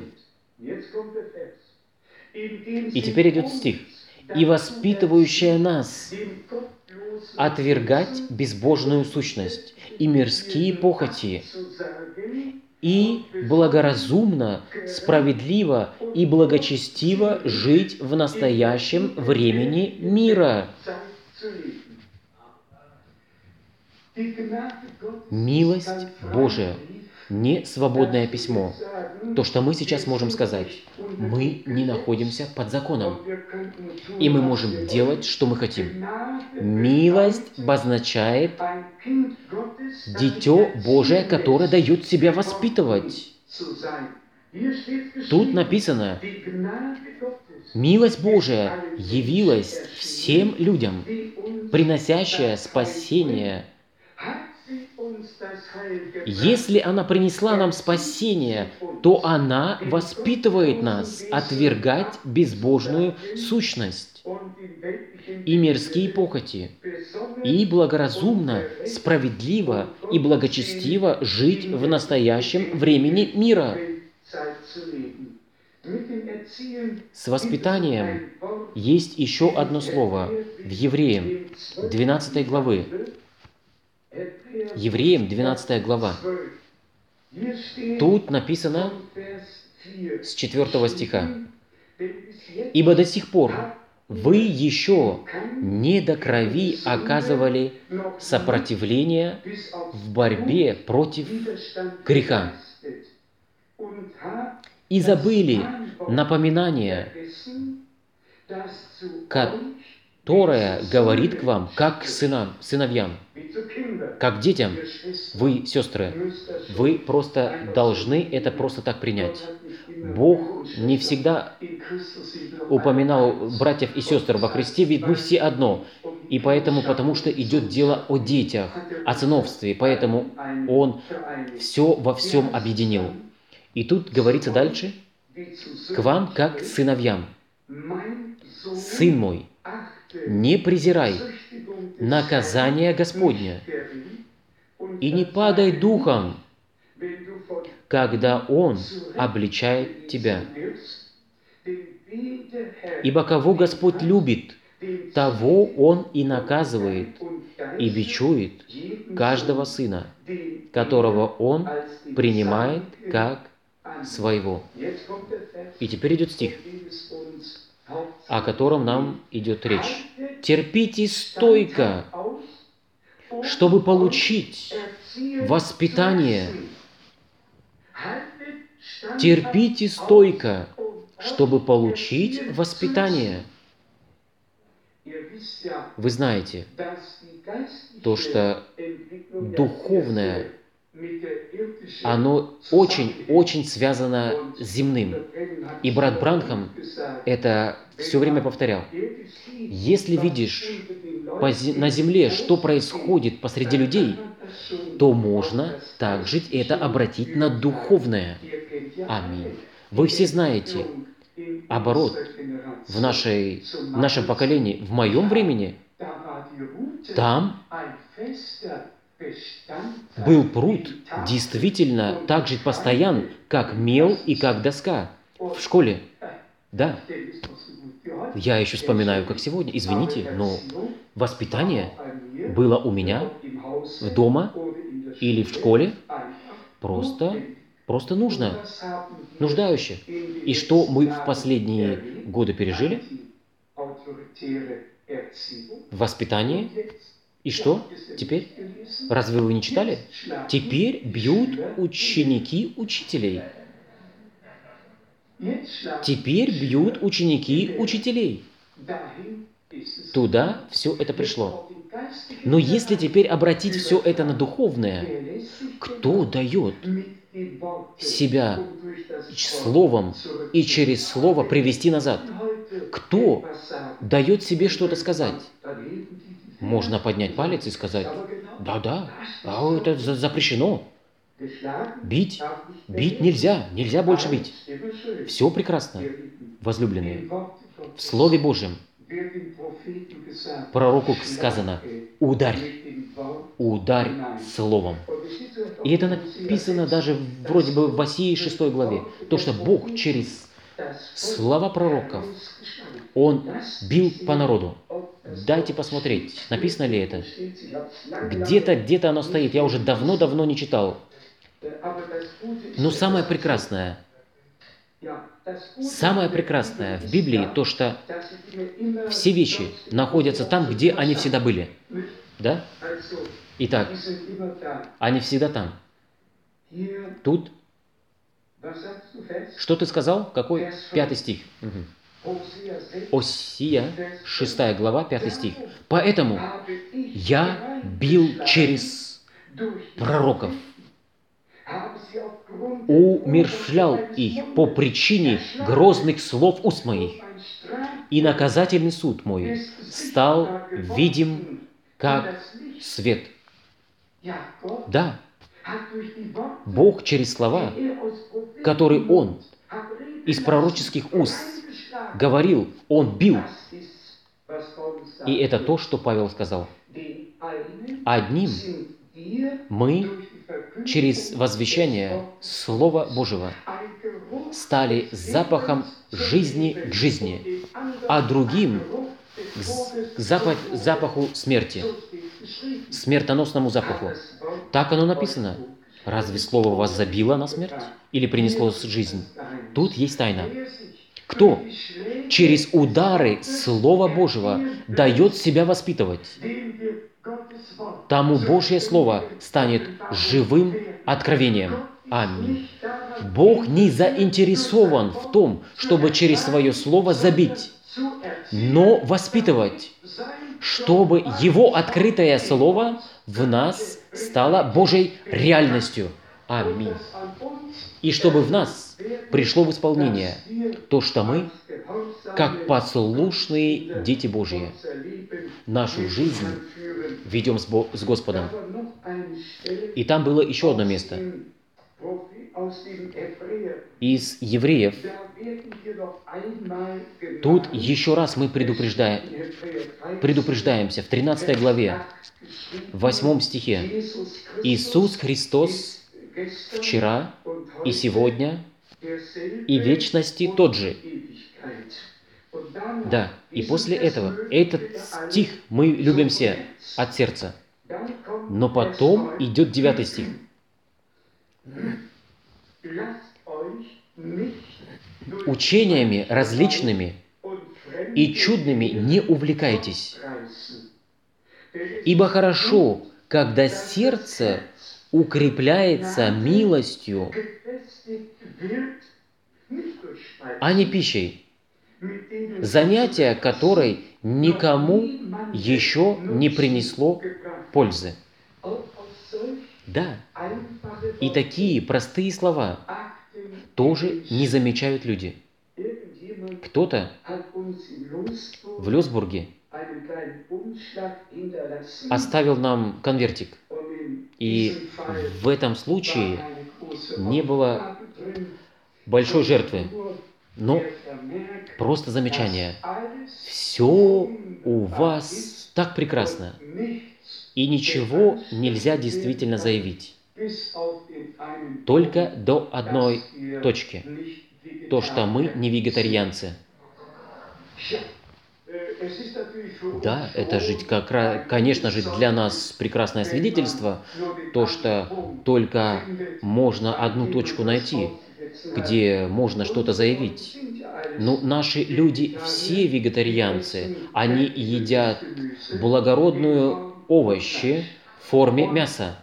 И теперь идет стих. «И воспитывающая нас отвергать безбожную сущность и мирские похоти, и благоразумно, справедливо и благочестиво жить в настоящем времени мира». Милость Божия, не свободное письмо. То, что мы сейчас можем сказать, мы не находимся под законом, и мы можем делать, что мы хотим. Милость обозначает Дитё Божие, которое дает себя воспитывать. Тут написано, милость Божия явилась всем людям, приносящая спасение. Если она принесла нам спасение, то она воспитывает нас отвергать безбожную сущность и мирские похоти, и благоразумно, справедливо и благочестиво жить в настоящем времени мира. С воспитанием есть еще одно слово в Евреям 12 главы. Евреям 12 глава. Тут написано с 4 стиха. «Ибо до сих пор вы еще не до крови оказывали сопротивление в борьбе против греха и забыли напоминание, которое говорит к вам, как к сыновьям, как к детям. Вы, сестры, вы просто должны это просто так принять. Бог не всегда упоминал братьев и сестер во Христе, ведь мы все одно. И поэтому, потому что идет дело о детях, о сыновстве, поэтому Он все во всем объединил. И тут говорится дальше, к вам как к сыновьям. Сын мой, не презирай наказание Господня и не падай духом, когда Он обличает тебя. Ибо кого Господь любит, того Он и наказывает, и бичует каждого сына, которого Он принимает как своего. И теперь идет стих, о котором нам идет речь. Терпите стойко, чтобы получить воспитание. Терпите стойко, чтобы получить воспитание. Вы знаете, то, что духовное, оно очень-очень связано с земным. И брат Бранхам это все время повторял. Если видишь на земле, что происходит посреди людей, то можно также это обратить на духовное. Аминь. Вы все знаете, оборот, в нашем поколении, в моем времени, там был пруд действительно так же постоян, как мел и как доска в школе. Да. Я еще вспоминаю, как сегодня. Извините, но воспитание было у меня дома или в школе просто нуждающе. И что мы в последние годы пережили? Воспитание. И что теперь? Разве вы не читали? Теперь бьют ученики учителей. Теперь бьют ученики учителей. Туда все это пришло. Но если теперь обратить все это на духовное, кто дает себя словом и через слово привести назад? Кто дает себе что-то сказать? Можно поднять палец и сказать: да-да, это запрещено. Бить нельзя, нельзя больше бить. Все прекрасно, возлюбленные. В Слове Божьем пророку сказано: ударь словом. И это написано даже вроде бы в Осии 6 главе. То, что Бог через слова пророков, Он бил по народу. Дайте посмотреть, написано ли это. Где-то оно стоит, я уже давно не читал. Но самое прекрасное в Библии то, что все вещи находятся там, где они всегда были. Да? Итак, они всегда там. Тут. Что ты сказал? Какой? 5 стих. Осия, 6 глава, 5 стих. Поэтому я бил через пророков, умерщвлял их по причине грозных слов уст моих, и наказательный суд мой стал видим, как свет. Да, Бог через слова, которые Он из пророческих уст говорил, Он бил. И это то, что Павел сказал. Одним мы через возвещение Слова Божьего стали запахом жизни к жизни, а другим к запаху смерти, смертоносному запаху. Так оно написано. Разве Слово вас забило на смерть или принесло жизнь? Тут есть тайна. Кто через удары Слова Божьего дает себя воспитывать, тому Божье Слово станет живым откровением. Аминь. Бог не заинтересован в том, чтобы через свое Слово забить, но воспитывать, чтобы Его открытое Слово в нас стало Божьей реальностью. Аминь. И чтобы в нас пришло в исполнение то, что мы, как послушные дети Божьи, нашу жизнь ведем с Господом. И там было еще одно место. Из Евреев. Тут еще раз мы предупреждаемся в 13 главе, в 8 стихе. Иисус Христос вчера и сегодня и в вечности тот же. Да, и после этого, этот стих мы любим все от сердца. Но потом идет 9 стих. Учениями различными и чудными не увлекайтесь, ибо хорошо, когда сердце укрепляется милостью, а не пищей, занятие которой никому еще не принесло пользы. Да, и такие простые слова тоже не замечают люди. Кто-то в Люсбурге оставил нам конвертик, и в этом случае не было большой жертвы, но просто замечание. Все у вас так прекрасно, и ничего нельзя действительно заявить. Только до одной точки. То, что мы не вегетарианцы. Да, это же, конечно же, для нас прекрасное свидетельство, то, что только можно одну точку найти, где можно что-то заявить. Но наши люди все вегетарианцы, они едят благородную овощи в форме мяса.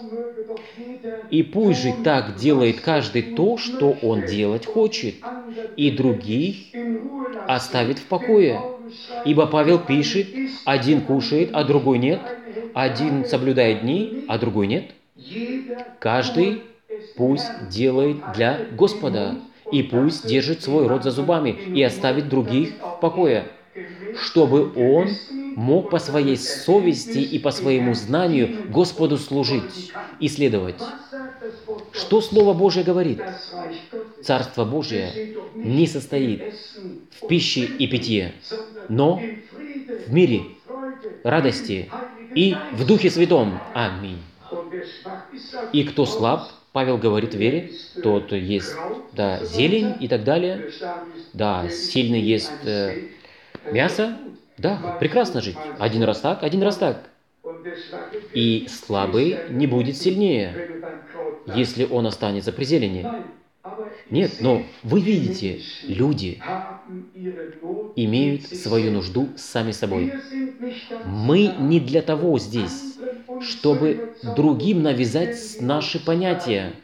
И пусть же так делает каждый то, что он делать хочет, и других оставит в покое. Ибо Павел пишет, один кушает, а другой нет, один соблюдает дни, а другой нет. Каждый пусть делает для Господа, и пусть держит свой рот за зубами и оставит других в покое, чтобы он мог по своей совести и по своему знанию Господу служить и следовать. Что Слово Божие говорит? Царство Божие не состоит в пище и питье, но в мире, радости и в Духе Святом. Аминь. И кто слаб, Павел говорит в вере, тот есть, да, зелень и так далее. Да, сильный ест мясо. Да, прекрасно жить. Один раз так, один раз так. И слабый не будет сильнее, если он останется при зелени. Нет, но вы видите, люди имеют свою нужду сами собой. Мы не для того здесь, чтобы другим навязать наши понятия.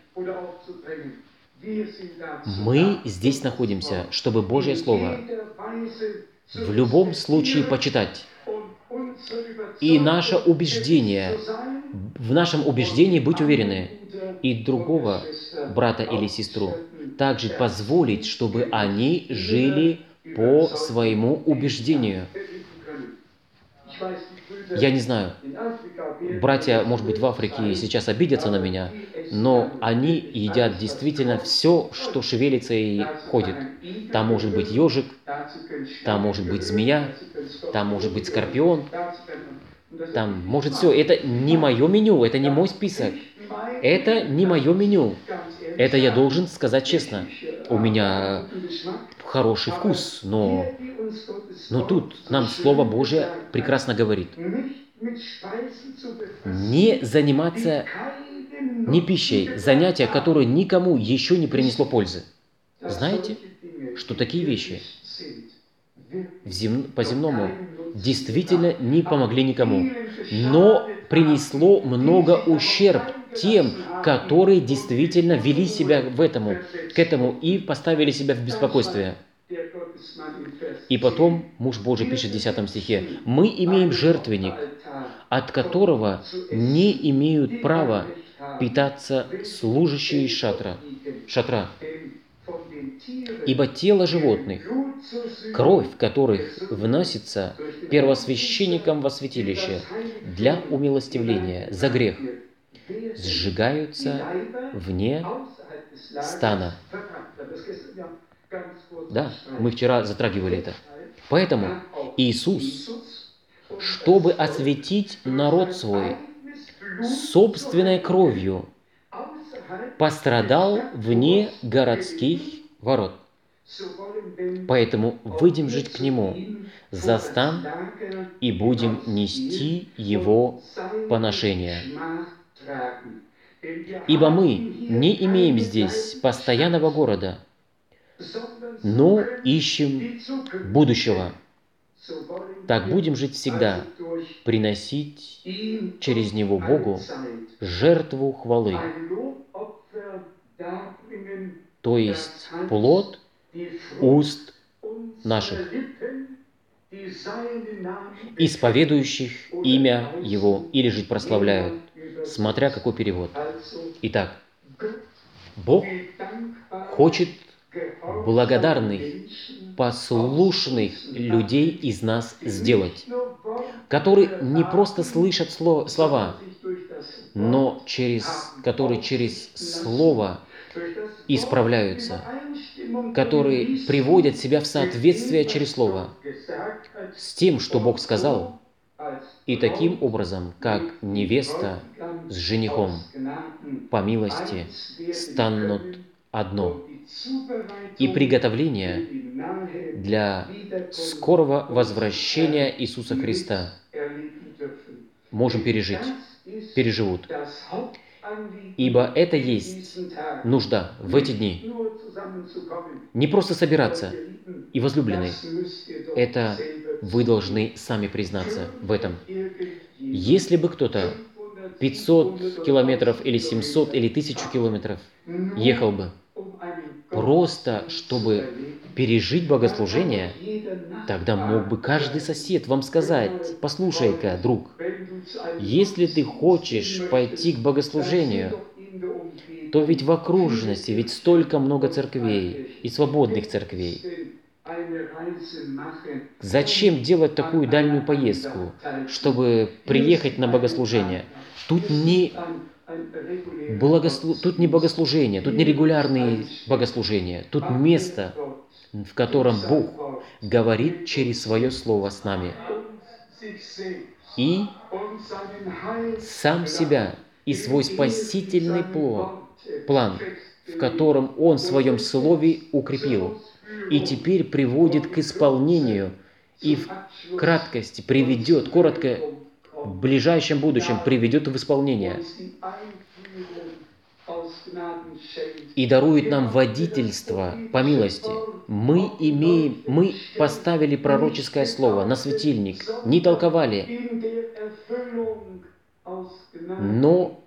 Мы здесь находимся, чтобы Божье Слово в любом случае почитать. И наше убеждение, в нашем убеждении быть уверены, и другого брата или сестру также позволить, чтобы они жили по своему убеждению. Я не знаю, братья, может быть, в Африке сейчас обидятся на меня, но они едят действительно все, что шевелится и ходит. Там может быть ежик, там может быть змея, там может быть скорпион, там может все. Это не мое меню, это не мой список. Это не мое меню. Это я должен сказать честно. У меня хороший вкус, но тут нам Слово Божие прекрасно говорит. Не заниматься не пищей, занятия, которое никому еще не принесло пользы. Знаете, что такие вещи по-земному действительно не помогли никому, но принесло много ущерб тем, которые действительно вели себя к этому и поставили себя в беспокойстве. И потом муж Божий пишет в 10 стихе, «Мы имеем жертвенник, от которого не имеют права питаться служащие шатра. Ибо тело животных, кровь которых вносится первосвященником во святилище для умилостивления за грех, сжигаются вне стана». Да, мы вчера затрагивали это. Поэтому Иисус, чтобы осветить народ свой собственной кровью, пострадал вне городских ворот. Поэтому выйдем жить к Нему за стан и будем нести Его поношение. Ибо мы не имеем здесь постоянного города, но ищем будущего. Так будем жить всегда, приносить через Него Богу жертву хвалы, то есть плод уст наших, исповедующих имя Его или же прославляют, смотря какой перевод. Итак, Бог хочет благодарных, послушных людей из нас сделать, которые не просто слышат слова, но которые через Слово исправляются, которые приводят себя в соответствие через Слово с тем, что Бог сказал, и таким образом, как невеста с женихом по милости станут одно, и приготовление для скорого возвращения Иисуса Христа можем переживут. Ибо это есть нужда в эти дни. Не просто собираться и возлюбленные. Это вы должны сами признаться в этом. Если бы кто-то 500 километров или 700 или 1000 километров ехал бы, просто чтобы пережить богослужение, Тогда мог бы каждый сосед вам сказать: послушай-ка, друг, если ты хочешь пойти к богослужению, то ведь в окружности ведь столько много церквей и свободных церквей. Зачем делать такую дальнюю поездку, чтобы приехать на богослужение? Тут не богослужение, тут не регулярные богослужения, тут место, в котором Бог говорит через Свое Слово с нами. И сам себя и свой спасительный план, в котором Он в Своем Слове укрепил, и теперь приводит к исполнению и в краткости приведет, коротко, в ближайшем будущем приведет в исполнение и дарует нам водительство по милости. Мы поставили пророческое слово на светильник, не толковали, но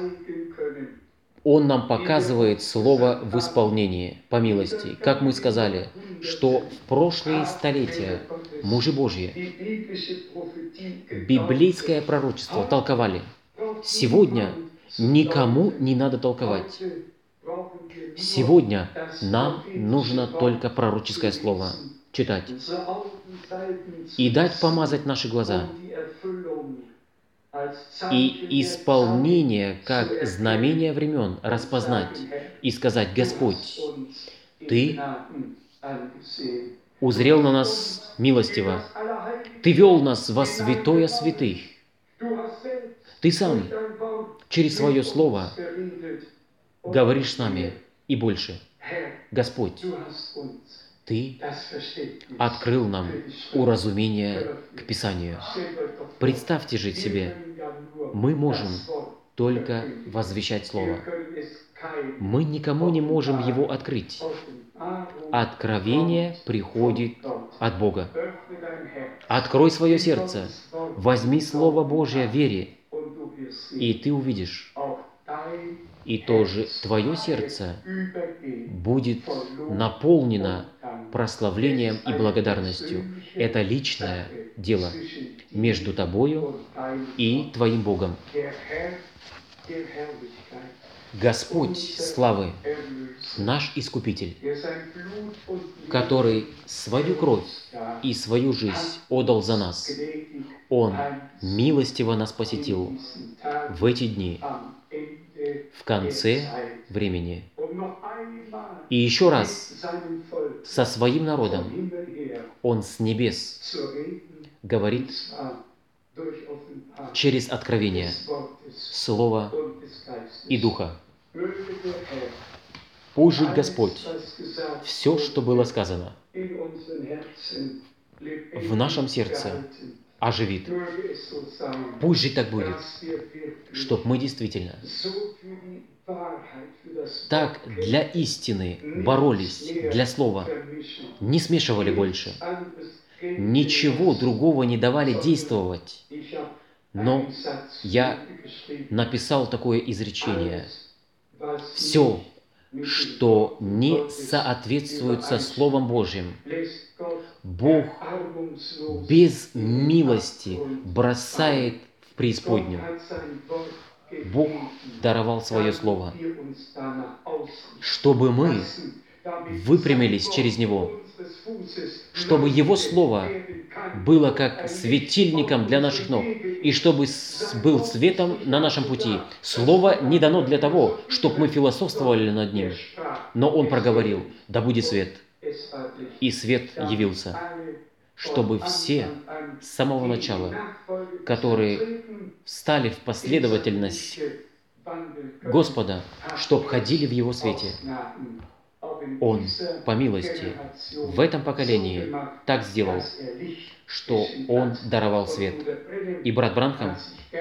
Он нам показывает слово в исполнении по милости. Как мы сказали, что в прошлые столетия мужи Божьи библейское пророчество толковали. Сегодня никому не надо толковать. Сегодня нам нужно только пророческое слово читать и дать помазать наши глаза. И исполнение, как знамение времен, распознать и сказать: Господь, Ты узрел на нас милостиво, Ты вел нас во святое святых, Ты сам через Свое Слово говоришь с нами и больше. Господь, Ты открыл нам уразумение к Писанию. Представьте же себе, мы можем только возвещать Слово. Мы никому не можем его открыть. Откровение приходит от Бога. Открой свое сердце, возьми Слово Божие в вере, и ты увидишь. И тоже твое сердце будет наполнено прославлением и благодарностью. Это личное дело между тобою и твоим Богом. Господь славы, наш Искупитель, который свою кровь и свою жизнь отдал за нас, Он милостиво нас посетил в эти дни, в конце времени. И еще раз со своим народом Он с небес говорит через откровение Слова и Духа. Пусть жить Господь все, что было сказано, в нашем сердце оживит. Пусть жить так будет, чтобы мы действительно так для истины боролись, для Слова, не смешивали больше, ничего другого не давали действовать. Но я написал такое изречение: все, что не соответствует со Словом Божьим, Бог без милости бросает в преисподнюю. Бог даровал Свое Слово, чтобы мы выпрямились через Него, чтобы Его Слово было как светильником для наших ног, и чтобы был светом на нашем пути. Слово не дано для того, чтобы мы философствовали над ним, но Он проговорил: да будет свет. И свет явился, чтобы все с самого начала, которые встали в последовательность Господа, чтоб ходили в Его свете. Он, по милости, в этом поколении так сделал, что Он даровал свет. И брат Бранхам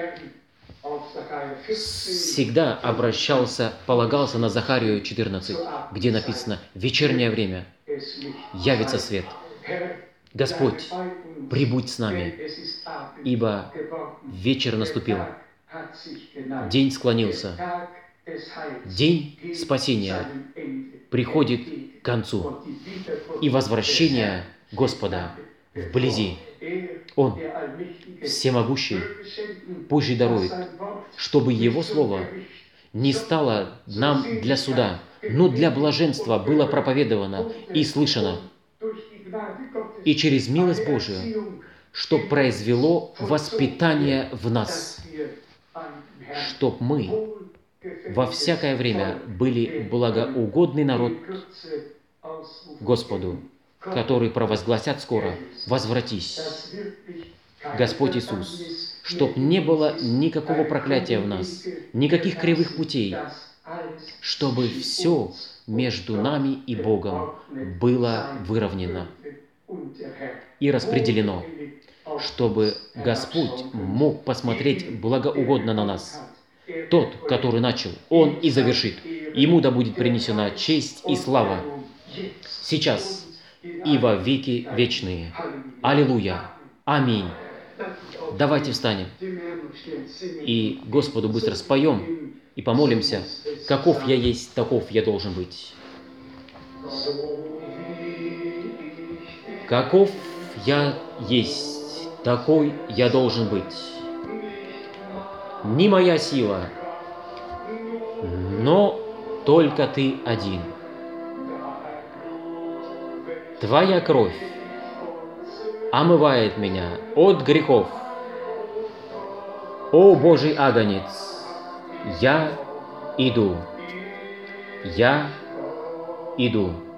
всегда полагался на Захарию 14, где написано: «Вечернее время явится свет». Господь, прибудь с нами, ибо вечер наступил, день склонился, день спасения приходит к концу, и возвращение Господа вблизи. Он, всемогущий, пусть же дарует, чтобы Его Слово не стало нам для суда, но для блаженства было проповедовано и слышано, и через милость Божию, что произвело воспитание в нас, чтоб мы во всякое время были благоугодный народ Господу, который провозгласят скоро: «Возвратись, Господь Иисус», чтоб не было никакого проклятия в нас, никаких кривых путей, чтобы все между нами и Богом было выровнено и распределено, чтобы Господь мог посмотреть благоугодно на нас. Тот, который начал, Он и завершит. Ему да будет принесена честь и слава сейчас и во веки вечные. Аллилуйя! Аминь! Давайте встанем и Господу быстро споем и помолимся: «Каков я есть, таков я должен быть». Каков я есть, такой я должен быть. Не моя сила, но только Ты один. Твоя кровь омывает меня от грехов. О Божий агнец, я иду, я иду.